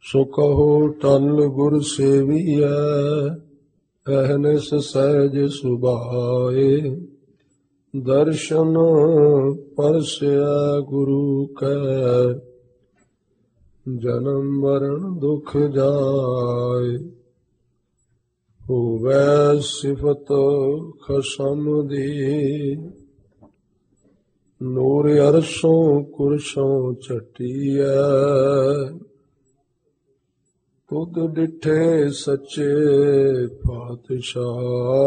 ਸੋ ਕਹੋ ਟਲ ਗੁਰ ਸੇਵੀਐ, ਅਹਨਿਸ ਸਹਿਜ ਸੁਭਾਏ। ਦਰਸ਼ਨ ਪਰਸਿਆ ਗੁਰੂ ਕੈ, ਜਨਮ ਮਰਨ ਦੁਖ ਜਾਏ। ਹੋਵੈ ਸਿਫਤ ਖਸਮ ਦੀ, ਨੂਰ ਅਰਸੋਂ ਕੁਰਸੋਂ ਝਟੀਐ। ਤੁਧ ਡਿਠੇ ਸੱਚੇ ਪਾਤਸ਼ਾਹ,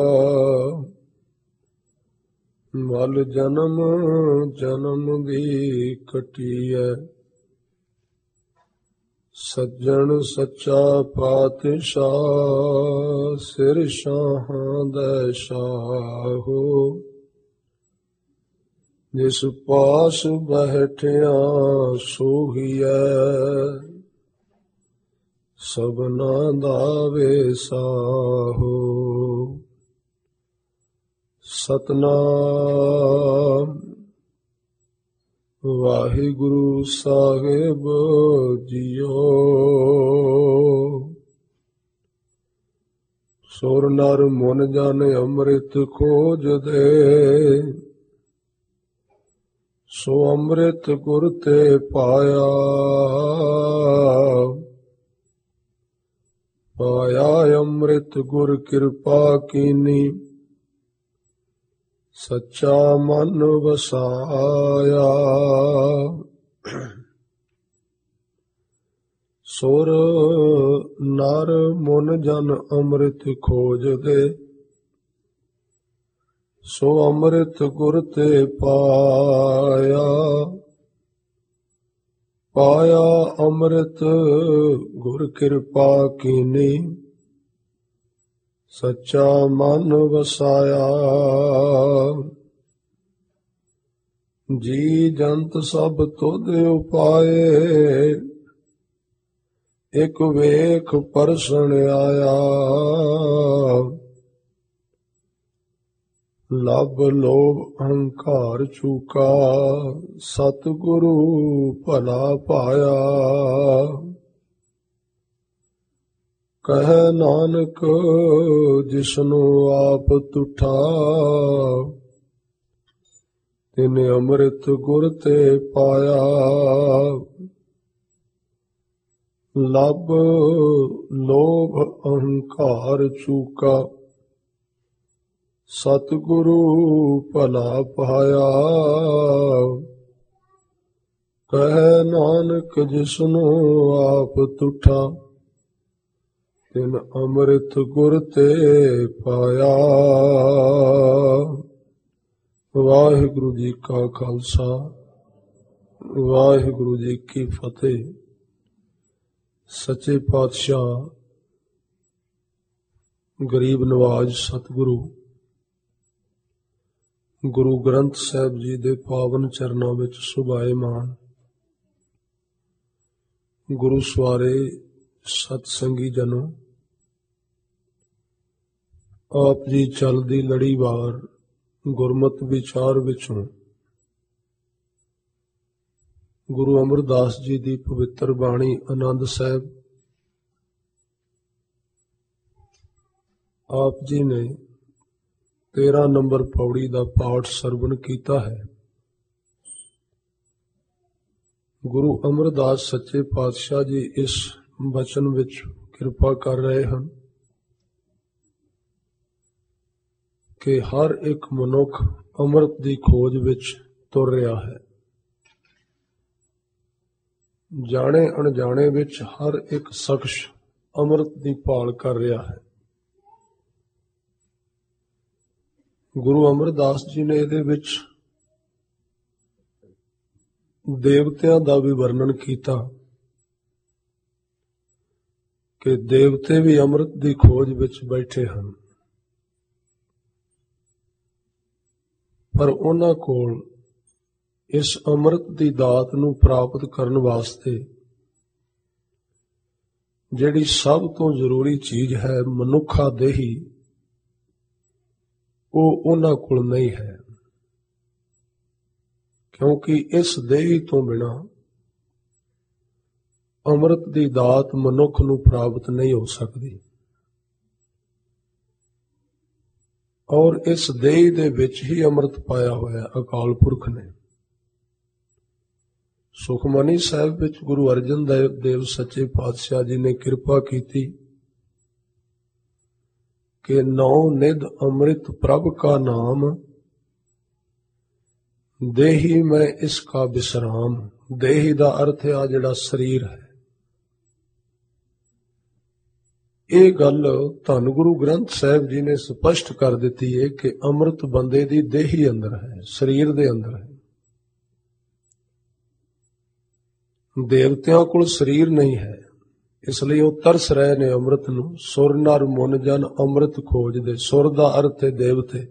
ਮਲ ਜਨਮ ਜਨਮ ਦੀ ਕਟੀਐ। ਸੱਜਣ ਸੱਚਾ ਪਾਤਸ਼ਾਹ, ਸਿਰ ਸ਼ਾਹਾਂ ਦਾ ਸ਼ਾਹੋ। ਜਿਸ ਪਾਸ ਬੈਠਿਆ ਸੋਹੀਐ, ਸਭਨਾ ਦਾ ਵੇਸਾਹੋ। ਸਤਨਾਮ ਵਾਹਿਗੁਰੂ ਸਾਹਿਬ ਜੀਓ। ਸੁਰ ਨਰ ਮਨ ਜਨ ਅੰਮ੍ਰਿਤ ਖੋਜਦੇ, ਸੋ ਅੰਮ੍ਰਿਤ ਗੁਰ ਤੇ ਪਾਇਆ। ਪਾਇਆ ਅੰਮ੍ਰਿਤ ਗੁਰ ਕਿਰਪਾ ਕੀਨੀ, ਸੱਚਾ ਮਨ ਵਸਾਇਆ। ਸੁਰ ਨਰ ਮਨ ਜਨ ਅੰਮ੍ਰਿਤ ਖੋਜਦੇ, ਸੋ ਅੰਮ੍ਰਿਤ ਗੁਰ ਤੇ ਪਾਇਆ। ਪਾਇਆ ਅੰਮ੍ਰਿਤ ਗੁਰ ਕਿਰਪਾ ਕੀਨੀ, ਸੱਚਾ ਮਨ ਵਸਾਇਆ। ਜੀ ਜੰਤ ਸਭ ਤੁਧ ਉਪਾਏ, ਇਕ ਵੇਖ ਪਰਸਣ ਆਇਆ। ਲਭ ਲੋਭ ਅਹੰਕਾਰ ਚੂਕਾ, ਸਤਿਗੁਰੂ ਭਲਾ ਪਾਇਆ। ਕਹਿ ਨਾਨਕ ਜਿਸਨੂੰ ਆਪ ਤੁਠਾ, ਤਿਨ ਅੰਮ੍ਰਿਤ ਗੁਰ ਤੇ ਪਾਇਆ। ਲਭ ਲੋਭ ਅਹੰਕਾਰ ਚੂਕਾ, ਸਤਿਗੁਰੂ ਭਲਾ ਪਾਇਆ। ਕਹਿ ਨਾਨਕ ਜਿਸਨੂੰ ਆਪ ਤੁਠਾ, ਤਿਨ ਅੰਮ੍ਰਿਤ ਗੁਰ ਤੇ ਪਾਇਆ। ਵਾਹਿਗੁਰੂ ਜੀ ਕਾ ਖਾਲਸਾ, ਵਾਹਿਗੁਰੂ ਜੀ ਕੀ ਫਤਿਹ। ਸੱਚੇ ਪਾਤਸ਼ਾਹ ਗਰੀਬ ਨਵਾਜ ਸਤਿਗੁਰੂ ਗੁਰੂ ਗ੍ਰੰਥ ਸਾਹਿਬ ਜੀ ਦੇ ਪਾਵਨ ਚਰਨਾਂ ਵਿੱਚ ਸੁਭਾਏਮਾਨ ਗੁਰੂ ਸਵਾਰੇ ਸਤ ਸੰਗੀ ਜਨੋ, ਆਪ ਜੀ ਚੱਲਦੀ ਲੜੀਵਾਰ ਗੁਰਮਤਿ ਵਿਚਾਰ ਵਿੱਚੋਂ ਗੁਰੂ ਅਮਰਦਾਸ ਜੀ ਦੀ ਪਵਿੱਤਰ ਬਾਣੀ ਆਨੰਦ ਸਾਹਿਬ ਆਪ ਜੀ ਨੇ 13 ਨੰਬਰ ਪੌੜੀ ਦਾ ਪਾਠ ਸਰਵਣ ਕੀਤਾ ਹੈ। ਗੁਰੂ ਅਮਰਦਾਸ ਸੱਚੇ ਪਾਤਸ਼ਾਹ ਜੀ ਇਸ ਬਚਨ ਵਿੱਚ ਕਿਰਪਾ ਕਰ ਰਹੇ ਹਨ ਕਿ ਹਰ ਇੱਕ ਮਨੁੱਖ ਅੰਮ੍ਰਿਤ ਦੀ ਖੋਜ ਵਿੱਚ ਤੁਰ ਰਿਹਾ ਹੈ। ਜਾਣੇ ਅਣਜਾਣੇ ਵਿੱਚ ਹਰ ਇੱਕ ਸ਼ਖਸ ਅੰਮ੍ਰਿਤ ਦੀ ਭਾਲ ਕਰ ਰਿਹਾ ਹੈ। ਗੁਰੂ ਅਮਰਦਾਸ ਜੀ ਨੇ ਇਹਦੇ ਵਿੱਚ ਦੇਵਤਿਆਂ ਦਾ ਵੀ ਵਰਣਨ ਕੀਤਾ ਕਿ ਦੇਵਤੇ ਵੀ ਅੰਮ੍ਰਿਤ ਦੀ ਖੋਜ ਵਿੱਚ ਬੈਠੇ ਹਨ, ਪਰ ਉਹਨਾਂ ਕੋਲ ਇਸ ਅੰਮ੍ਰਿਤ ਦੀ ਦਾਤ ਨੂੰ ਪ੍ਰਾਪਤ ਕਰਨ ਵਾਸਤੇ ਜਿਹੜੀ ਸਭ ਤੋਂ ਜ਼ਰੂਰੀ ਚੀਜ਼ ਹੈ ਮਨੁੱਖਾ ਦੇਹੀ, ਉਹ ਉਹਨਾਂ ਕੋਲ ਨਹੀਂ ਹੈ। ਕਿਉਂਕਿ ਇਸ ਦੇਹੀ ਤੋਂ ਬਿਨਾਂ ਅੰਮ੍ਰਿਤ ਦੀ ਦਾਤ ਮਨੁੱਖ ਨੂੰ ਪ੍ਰਾਪਤ ਨਹੀਂ ਹੋ ਸਕਦੀ। ਔਰ ਇਸ ਦੇਹ ਦੇ ਵਿੱਚ ਹੀ ਅੰਮ੍ਰਿਤ ਪਾਇਆ ਹੋਇਆ ਅਕਾਲ ਪੁਰਖ ਨੇ। ਸੁਖਮਨੀ ਸਾਹਿਬ ਵਿੱਚ ਗੁਰੂ ਅਰਜਨ ਦੇਵ ਸੱਚੇ ਪਾਤਸ਼ਾਹ ਜੀ ਨੇ ਕਿਰਪਾ ਕੀਤੀ ਕਿ ਨੌ ਨਿਧ ਅੰਮ੍ਰਿਤ ਪ੍ਰਭ ਕਾ ਨਾਮ, ਦੇਹੀ ਮੈਂ ਇਸ ਕਾ ਵਿਸਰਾਮ। ਦੇਹੀ ਦਾ ਅਰਥ ਆ ਜਿਹੜਾ ਸਰੀਰ ਹੈ। ਇਹ ਗੱਲ ਧੰਨ ਗੁਰੂ ਗ੍ਰੰਥ ਸਾਹਿਬ ਜੀ ਨੇ ਸਪਸ਼ਟ ਕਰ ਦਿੱਤੀ ਹੈ ਕਿ ਅੰਮ੍ਰਿਤ ਬੰਦੇ ਦੀ ਦੇਹੀ ਅੰਦਰ ਹੈ, ਸਰੀਰ ਦੇ ਅੰਦਰ ਹੈ। ਦੇਵਤਿਆਂ ਕੋਲ ਸਰੀਰ ਨਹੀਂ ਹੈ, ਇਸ ਲਈ ਉਹ ਤਰਸ ਰਹੇ ਨੇ ਅੰਮ੍ਰਿਤ ਨੂੰ। ਸੁਰ ਨਰ ਮੁਨ ਜਨ ਅੰਮ੍ਰਿਤ ਖੋਜਦੇ। ਸੁਰ ਦਾ ਅਰਥ ਹੈ ਦੇਵਤੇ।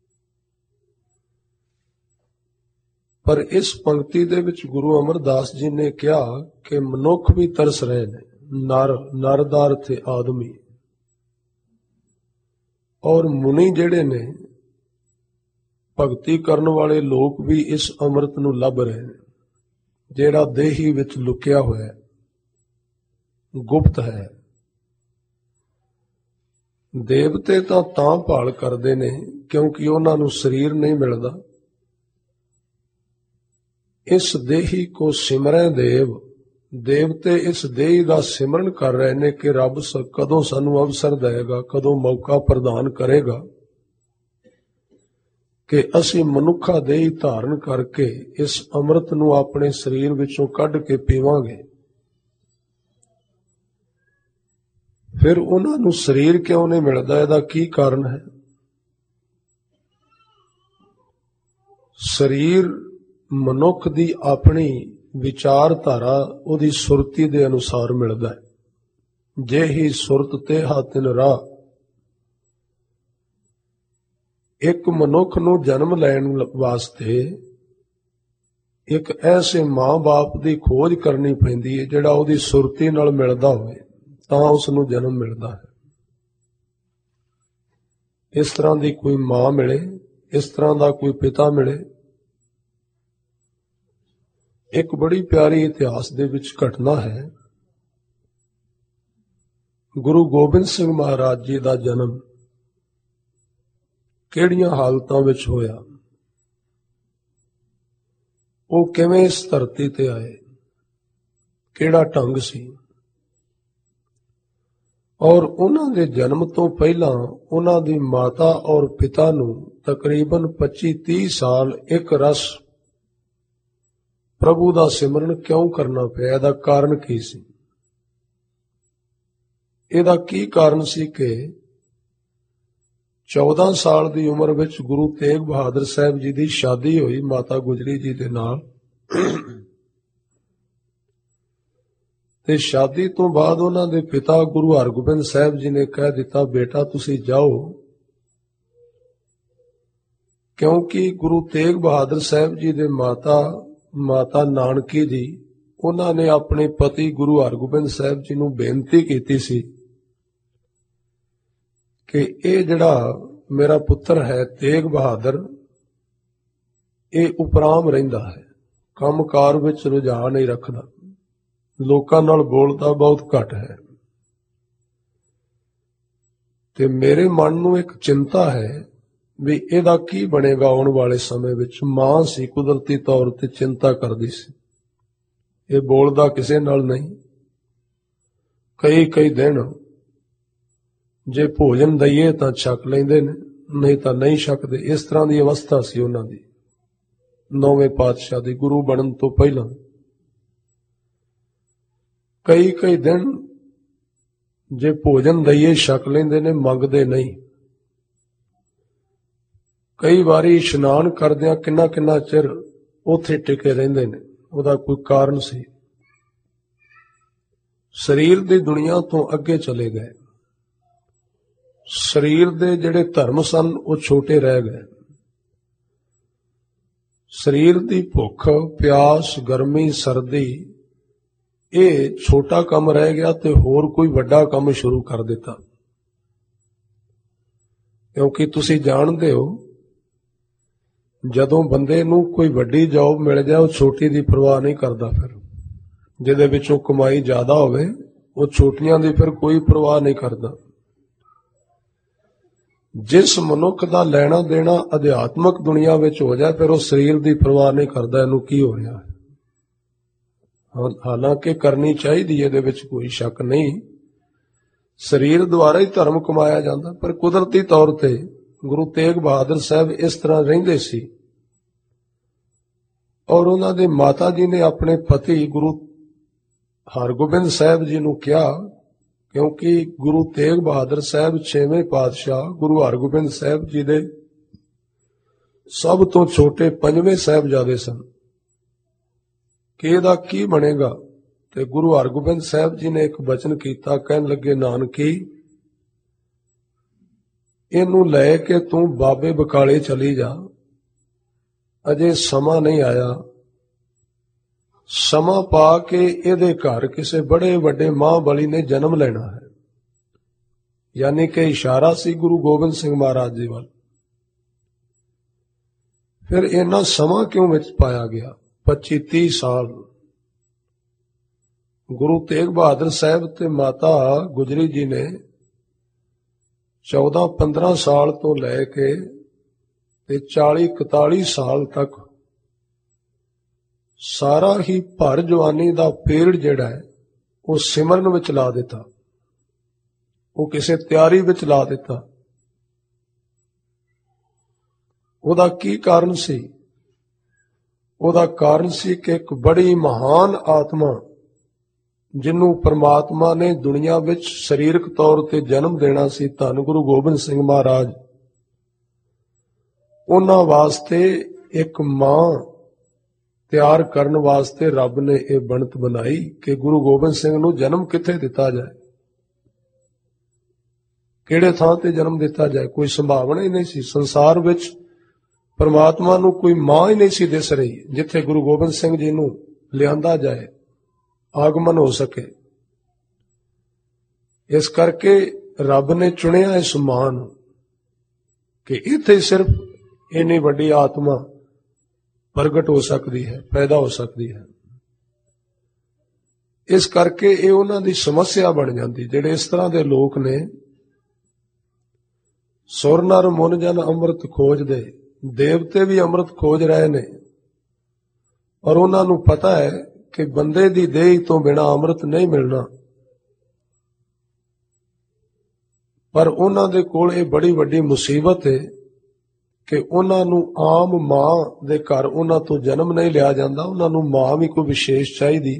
ਪਰ ਇਸ ਪੰਕਤੀ ਦੇ ਵਿੱਚ ਗੁਰੂ ਅਮਰਦਾਸ ਜੀ ਨੇ ਕਿਹਾ ਕਿ ਮਨੁੱਖ ਵੀ ਤਰਸ ਰਹੇ ਨੇ। ਨਰ ਦਾ ਅਰਥ ਹੈ ਆਦਮੀ। ਔਰ ਮੁਨੀ ਜਿਹੜੇ ਨੇ, ਭਗਤੀ ਕਰਨ ਵਾਲੇ ਲੋਕ ਵੀ ਇਸ ਅੰਮ੍ਰਿਤ ਨੂੰ ਲੱਭ ਰਹੇ ਨੇ, ਜਿਹੜਾ ਦੇਹੀ ਵਿੱਚ ਲੁਕਿਆ ਹੋਇਆ ਹੈ, ਗੁਪਤ ਹੈ। ਦੇਵਤੇ ਤਾਂ ਭਾਲ ਕਰਦੇ ਨੇ ਕਿਉਂਕਿ ਉਹਨਾਂ ਨੂੰ ਸਰੀਰ ਨਹੀਂ ਮਿਲਦਾ। ਇਸ ਦੇਹੀ ਕੋ ਸਿਮਰੈ ਦੇਵ। ਦੇਵਤੇ ਇਸ ਦੇਹੀ ਦਾ ਸਿਮਰਨ ਕਰ ਰਹੇ ਨੇ ਕਿ ਰੱਬ ਕਦੋਂ ਸਾਨੂੰ ਅਵਸਰ ਦੇਵੇਗਾ, ਕਦੋਂ ਮੌਕਾ ਪ੍ਰਦਾਨ ਕਰੇਗਾ ਕਿ ਅਸੀਂ ਮਨੁੱਖਾ ਦੇਹੀ ਧਾਰਨ ਕਰਕੇ ਇਸ ਅੰਮ੍ਰਿਤ ਨੂੰ ਆਪਣੇ ਸਰੀਰ ਵਿੱਚੋਂ ਕੱਢ ਕੇ ਪੀਵਾਂਗੇ। ਫਿਰ ਉਹਨਾਂ ਨੂੰ ਸਰੀਰ ਕਿਉਂ ਨਹੀਂ ਮਿਲਦਾ? ਇਹਦਾ ਕੀ ਕਾਰਨ ਹੈ? ਸਰੀਰ ਮਨੁੱਖ ਦੀ ਆਪਣੀ ਵਿਚਾਰਧਾਰਾ, ਉਹਦੀ ਸੁਰਤੀ ਦੇ ਅਨੁਸਾਰ ਮਿਲਦਾ ਹੈ। ਜੇ ਹੀ ਸੁਰਤ ਤੇ ਹਾਤਿਨ ਰਾਹ। ਇੱਕ ਮਨੁੱਖ ਨੂੰ ਜਨਮ ਲੈਣ ਵਾਸਤੇ ਇੱਕ ਐਸੇ ਮਾਂ-ਬਾਪ ਦੀ ਖੋਜ ਕਰਨੀ ਪੈਂਦੀ ਹੈ ਜਿਹੜਾ ਉਹਦੀ ਸੁਰਤੀ ਨਾਲ ਮਿਲਦਾ ਹੋਵੇ, ਤਾਂ ਉਸ ਨੂੰ ਜਨਮ ਮਿਲਦਾ ਹੈ। ਇਸ ਤਰ੍ਹਾਂ ਦੀ ਕੋਈ ਮਾਂ ਮਿਲੇ, ਇਸ ਤਰ੍ਹਾਂ ਦਾ ਕੋਈ ਪਿਤਾ ਮਿਲੇ। ਇੱਕ ਬੜੀ ਪਿਆਰੀ ਇਤਿਹਾਸ ਦੇ ਵਿੱਚ ਘਟਨਾ ਹੈ। ਗੁਰੂ ਗੋਬਿੰਦ ਸਿੰਘ ਮਹਾਰਾਜ ਜੀ ਦਾ ਜਨਮ ਕਿਹੜੀਆਂ ਹਾਲਤਾਂ ਵਿੱਚ ਹੋਇਆ, ਉਹ ਕਿਵੇਂ ਇਸ ਧਰਤੀ ਤੇ ਆਏ, ਕਿਹੜਾ ਢੰਗ ਸੀ। ਔਰ ਉਹਨਾਂ ਦੇ ਜਨਮ ਤੋਂ ਪਹਿਲਾਂ ਉਹਨਾਂ ਦੀ ਮਾਤਾ ਔਰ ਪਿਤਾ ਨੂੰ ਤਕਰੀਬਨ 25-30 ਸਾਲ ਇੱਕ ਰਸ ਪ੍ਰਭੂ ਦਾ ਸਿਮਰਨ ਕਿਉਂ ਕਰਨਾ ਪਿਆ? ਇਹਦਾ ਕਾਰਨ ਕੀ ਸੀ? ਇਹਦਾ ਕੀ ਕਾਰਨ ਸੀ ਕਿ 14 ਸਾਲ ਦੀ ਉਮਰ ਵਿੱਚ ਗੁਰੂ ਤੇਗ ਬਹਾਦਰ ਸਾਹਿਬ ਜੀ ਦੀ ਸ਼ਾਦੀ ਹੋਈ ਮਾਤਾ ਗੁਜਰੀ ਜੀ ਦੇ ਨਾਲ। ਤੇ ਸ਼ਾਦੀ ਤੋਂ ਬਾਅਦ ਉਹਨਾਂ ਦੇ ਪਿਤਾ ਗੁਰੂ ਹਰਗੋਬਿੰਦ ਸਾਹਿਬ ਜੀ ਨੇ ਕਹਿ ਦਿੱਤਾ, ਬੇਟਾ ਤੁਸੀਂ ਜਾਓ, ਕਿਉਂਕਿ ਗੁਰੂ ਤੇਗ ਬਹਾਦਰ ਸਾਹਿਬ ਜੀ ਦੇ ਮਾਤਾ ਨਾਨਕੀ ਜੀ, ਉਹਨਾਂ ਨੇ ਆਪਣੇ ਪਤੀ ਗੁਰੂ ਹਰਗੋਬਿੰਦ ਸਾਹਿਬ ਜੀ ਨੂੰ ਬੇਨਤੀ ਕੀਤੀ ਸੀ ਕਿ ਇਹ ਜਿਹੜਾ ਮੇਰਾ ਪੁੱਤਰ ਹੈ ਤੇਗ ਬਹਾਦਰ, ਇਹ ਉਪਰਾਮ ਰਹਿੰਦਾ ਹੈ, ਕੰਮਕਾਰ ਵਿੱਚ ਰੁਝਾਨ ਨਹੀਂ ਰੱਖਦਾ, ਲੋਕਾਂ ਨਾਲ ਬੋਲਦਾ ਬਹੁਤ ਘੱਟ ਹੈ, ਤੇ ਮੇਰੇ ਮਨ ਨੂੰ ਇੱਕ ਚਿੰਤਾ ਹੈ ਵੀ ਇਹਦਾ ਕੀ ਬਣੇਗਾ ਆਉਣ ਵਾਲੇ ਸਮੇਂ ਵਿੱਚ। ਮਾਂ ਸੀ, ਕੁਦਰਤੀ ਤੌਰ ਤੇ ਚਿੰਤਾ ਕਰਦੀ ਸੀ। ਇਹ ਬੋਲਦਾ ਕਿਸੇ ਨਾਲ ਨਹੀਂ। ਕਈ ਦਿਨ ਜੇ ਭੋਜਨ ਦਈਏ ਤਾਂ ਛਕ ਲੈਂਦੇ ਨੇ, ਨਹੀਂ ਤਾਂ ਨਹੀਂ ਛਕਦੇ। ਇਸ ਤਰ੍ਹਾਂ ਦੀ ਅਵਸਥਾ ਸੀ ਉਹਨਾਂ ਦੀ, 9ਵੇਂ ਪਾਤਸ਼ਾਹ ਦੀ, ਗੁਰੂ ਬਣਨ ਤੋਂ ਪਹਿਲਾਂ। ਕਈ ਦਿਨ ਜੇ ਭੋਜਨ ਦਈਏ ਛਕ ਲੈਂਦੇ ਨੇ, ਮੰਗਦੇ ਨਹੀਂ। ਕਈ ਵਾਰੀ ਇਸ਼ਨਾਨ ਕਰਦਿਆਂ ਕਿੰਨਾ ਚਿਰ ਉੱਥੇ ਟਿਕੇ ਰਹਿੰਦੇ ਨੇ। ਉਹਦਾ ਕੋਈ ਕਾਰਨ ਸੀ। ਸਰੀਰ ਦੀ ਦੁਨੀਆ ਤੋਂ ਅੱਗੇ ਚਲੇ ਗਏ। ਸਰੀਰ ਦੇ ਜਿਹੜੇ ਧਰਮ ਸਨ ਉਹ ਛੋਟੇ ਰਹਿ ਗਏ। ਸਰੀਰ ਦੀ ਭੁੱਖ, ਪਿਆਸ, ਗਰਮੀ, ਸਰਦੀ, ਇਹ ਛੋਟਾ ਕੰਮ ਰਹਿ ਗਿਆ ਤੇ ਹੋਰ ਕੋਈ ਵੱਡਾ ਕੰਮ ਸ਼ੁਰੂ ਕਰ ਦਿੱਤਾ। ਕਿਉਂਕਿ ਤੁਸੀਂ ਜਾਣਦੇ ਹੋ, ਜਦੋਂ ਬੰਦੇ ਨੂੰ ਕੋਈ ਵੱਡੀ ਜੌਬ ਮਿਲ ਜਾਏ ਉਹ ਛੋਟੀ ਦੀ ਪਰਵਾਹ ਨਹੀਂ ਕਰਦਾ। ਫਿਰ ਜਿਹਦੇ ਵਿੱਚੋਂ ਕਮਾਈ ਜ਼ਿਆਦਾ ਹੋਵੇ ਉਹ ਛੋਟੀਆਂ ਦੀ ਫਿਰ ਕੋਈ ਪਰਵਾਹ ਨਹੀਂ ਕਰਦਾ। ਜਿਸ ਮਨੁੱਖ ਦਾ ਲੈਣਾ ਦੇਣਾ ਅਧਿਆਤਮਕ ਦੁਨੀਆ ਵਿੱਚ ਹੋ ਜਾਏ ਫਿਰ ਉਹ ਸਰੀਰ ਦੀ ਪਰਵਾਹ ਨਹੀਂ ਕਰਦਾ ਇਹਨੂੰ ਕੀ ਹੋ ਰਿਹਾ ਹੈ। ਹਾਲਾਂਕਿ ਕਰਨੀ ਚਾਹੀਦੀ, ਇਹਦੇ ਵਿੱਚ ਕੋਈ ਸ਼ੱਕ ਨਹੀਂ। ਸਰੀਰ ਦੁਆਰਾ ਹੀ ਧਰਮ ਕਮਾਇਆ ਜਾਂਦਾ, ਪਰ ਕੁਦਰਤੀ ਤੌਰ ਤੇ ਗੁਰੂ ਤੇਗ ਬਹਾਦਰ ਸਾਹਿਬ ਇਸ ਤਰ੍ਹਾਂ ਰਹਿੰਦੇ ਸੀ। ਔਰ ਉਹਨਾਂ ਦੇ ਮਾਤਾ ਜੀ ਨੇ ਆਪਣੇ ਪਤੀ ਗੁਰੂ ਹਰਗੋਬਿੰਦ ਸਾਹਿਬ ਜੀ ਨੂੰ ਕਿਹਾ, ਕਿਉਂਕਿ ਗੁਰੂ ਤੇਗ ਬਹਾਦਰ ਸਾਹਿਬ 6ਵੇਂ ਪਾਤਸ਼ਾਹ ਗੁਰੂ ਹਰਗੋਬਿੰਦ ਸਾਹਿਬ ਜੀ ਦੇ ਸਭ ਤੋਂ ਛੋਟੇ 5ਵੇਂ ਸਾਹਿਬਜ਼ਾਦੇ ਸਨ, ਕਿ ਇਹਦਾ ਕੀ ਬਣੇਗਾ। ਤੇ ਗੁਰੂ ਹਰਗੋਬਿੰਦ ਸਾਹਿਬ ਜੀ ਨੇ ਇੱਕ ਬਚਨ ਕੀਤਾ, ਕਹਿਣ ਲੱਗੇ, ਨਾਨਕੀ ਇਹਨੂੰ ਲੈ ਕੇ ਤੂੰ ਬਾਬੇ ਬਕਾਲੇ ਚਲੀ ਜਾ, ਅਜੇ ਸਮਾਂ ਨਹੀਂ ਆਇਆ। ਸਮਾਂ ਪਾ ਕੇ ਇਹਦੇ ਘਰ ਕਿਸੇ ਬੜੇ ਵੱਡੇ ਮਹਾਂਬਲੀ ਨੇ ਜਨਮ ਲੈਣਾ ਹੈ। ਯਾਨੀ ਕਿ ਇਸ਼ਾਰਾ ਸੀ ਗੁਰੂ ਗੋਬਿੰਦ ਸਿੰਘ ਮਹਾਰਾਜ ਜੀ ਵੱਲ। ਫਿਰ ਇੰਨਾ ਸਮਾਂ ਕਿਉਂ ਵਿੱਚ ਪਾਇਆ ਗਿਆ? 25-30 ਸਾਲ। ਗੁਰੂ ਤੇਗ ਬਹਾਦਰ ਸਾਹਿਬ ਤੇ ਮਾਤਾ ਗੁਜਰੀ ਜੀ ਨੇ 14-15 ਸਾਲ ਤੋਂ ਲੈ ਕੇ ਤੇ 40-41 ਸਾਲ ਤੱਕ ਸਾਰਾ ਹੀ ਭਰ ਜਵਾਨੀ ਦਾ ਪੀਰੀਅਡ ਜਿਹੜਾ ਹੈ ਉਹ ਸਿਮਰਨ ਵਿੱਚ ਲਾ ਦਿੱਤਾ, ਉਹ ਕਿਸੇ ਤਿਆਰੀ ਵਿੱਚ ਲਾ ਦਿੱਤਾ। ਉਹਦਾ ਕੀ ਕਾਰਨ ਸੀ? ਉਹਦਾ ਕਾਰਨ ਸੀ ਕਿ ਇੱਕ ਬੜੀ ਮਹਾਨ ਆਤਮਾ ਜਿਹਨੂੰ ਪਰਮਾਤਮਾ ਨੇ ਦੁਨੀਆ ਵਿੱਚ ਸਰੀਰਕ ਤੌਰ ਤੇ ਜਨਮ ਦੇਣਾ ਸੀ, ਧੰਨ ਗੁਰੂ ਗੋਬਿੰਦ ਸਿੰਘ ਮਹਾਰਾਜ, ਉਹਨਾਂ ਵਾਸਤੇ ਇੱਕ ਮਾਂ ਤਿਆਰ ਕਰਨ ਵਾਸਤੇ ਰੱਬ ਨੇ ਇਹ ਬਣਤ ਬਣਾਈ ਕਿ ਗੁਰੂ ਗੋਬਿੰਦ ਸਿੰਘ ਨੂੰ ਜਨਮ ਕਿੱਥੇ ਦਿੱਤਾ ਜਾਏ, ਕਿਹੜੇ ਥਾਂ ਤੇ ਜਨਮ ਦਿੱਤਾ ਜਾਏ। ਕੋਈ ਸੰਭਾਵਨਾ ਹੀ ਨਹੀਂ ਸੀ ਸੰਸਾਰ ਵਿੱਚ, ਪਰਮਾਤਮਾ ਨੂੰ ਕੋਈ ਮਾਂ ਹੀ ਨਹੀਂ ਸੀ ਦਿਸ ਰਹੀ ਜਿੱਥੇ ਗੁਰੂ ਗੋਬਿੰਦ ਸਿੰਘ ਜੀ ਨੂੰ ਲਿਆਂਦਾ ਜਾਏ, ਆਗਮਨ ਹੋ ਸਕੇ। ਇਸ ਕਰਕੇ ਰੱਬ ਨੇ ਚੁਣਿਆ ਇਸ ਮਾਂ ਨੂੰ ਕਿ ਇੱਥੇ ਸਿਰਫ ਇੰਨੀ ਵੱਡੀ ਆਤਮਾ ਪ੍ਰਗਟ ਹੋ ਸਕਦੀ ਹੈ, ਪੈਦਾ ਹੋ ਸਕਦੀ ਹੈ। ਇਸ ਕਰਕੇ ਇਹ ਉਹਨਾਂ ਦੀ ਸਮੱਸਿਆ ਬਣ ਜਾਂਦੀ। ਜਿਹੜੇ ਇਸ ਤਰ੍ਹਾਂ ਦੇ ਲੋਕ ਨੇ, ਸੁਰ ਨਰ ਮੁਨ ਜਨ ਅੰਮ੍ਰਿਤ ਖੋਜਦੇ, ਦੇਵਤੇ ਵੀ ਅੰਮ੍ਰਿਤ ਖੋਜ ਰਹੇ ਨੇ, ਔਰ ਉਹਨਾਂ ਨੂੰ ਪਤਾ ਹੈ ਕਿ ਬੰਦੇ ਦੀ ਦੇਹ ਤੋਂ ਬਿਨਾਂ ਅੰਮ੍ਰਿਤ ਨਹੀਂ ਮਿਲਣਾ। ਪਰ ਉਹਨਾਂ ਦੇ ਕੋਲ ਇਹ ਬੜੀ ਵੱਡੀ ਮੁਸੀਬਤ ਹੈ ਕਿ ਉਹਨਾਂ ਨੂੰ ਆਮ ਮਾਂ ਦੇ ਘਰ ਉਹਨਾਂ ਤੋਂ ਜਨਮ ਨਹੀਂ ਲਿਆ ਜਾਂਦਾ। ਉਹਨਾਂ ਨੂੰ ਮਾਂ ਵੀ ਕੋਈ ਵਿਸ਼ੇਸ਼ ਚਾਹੀਦੀ,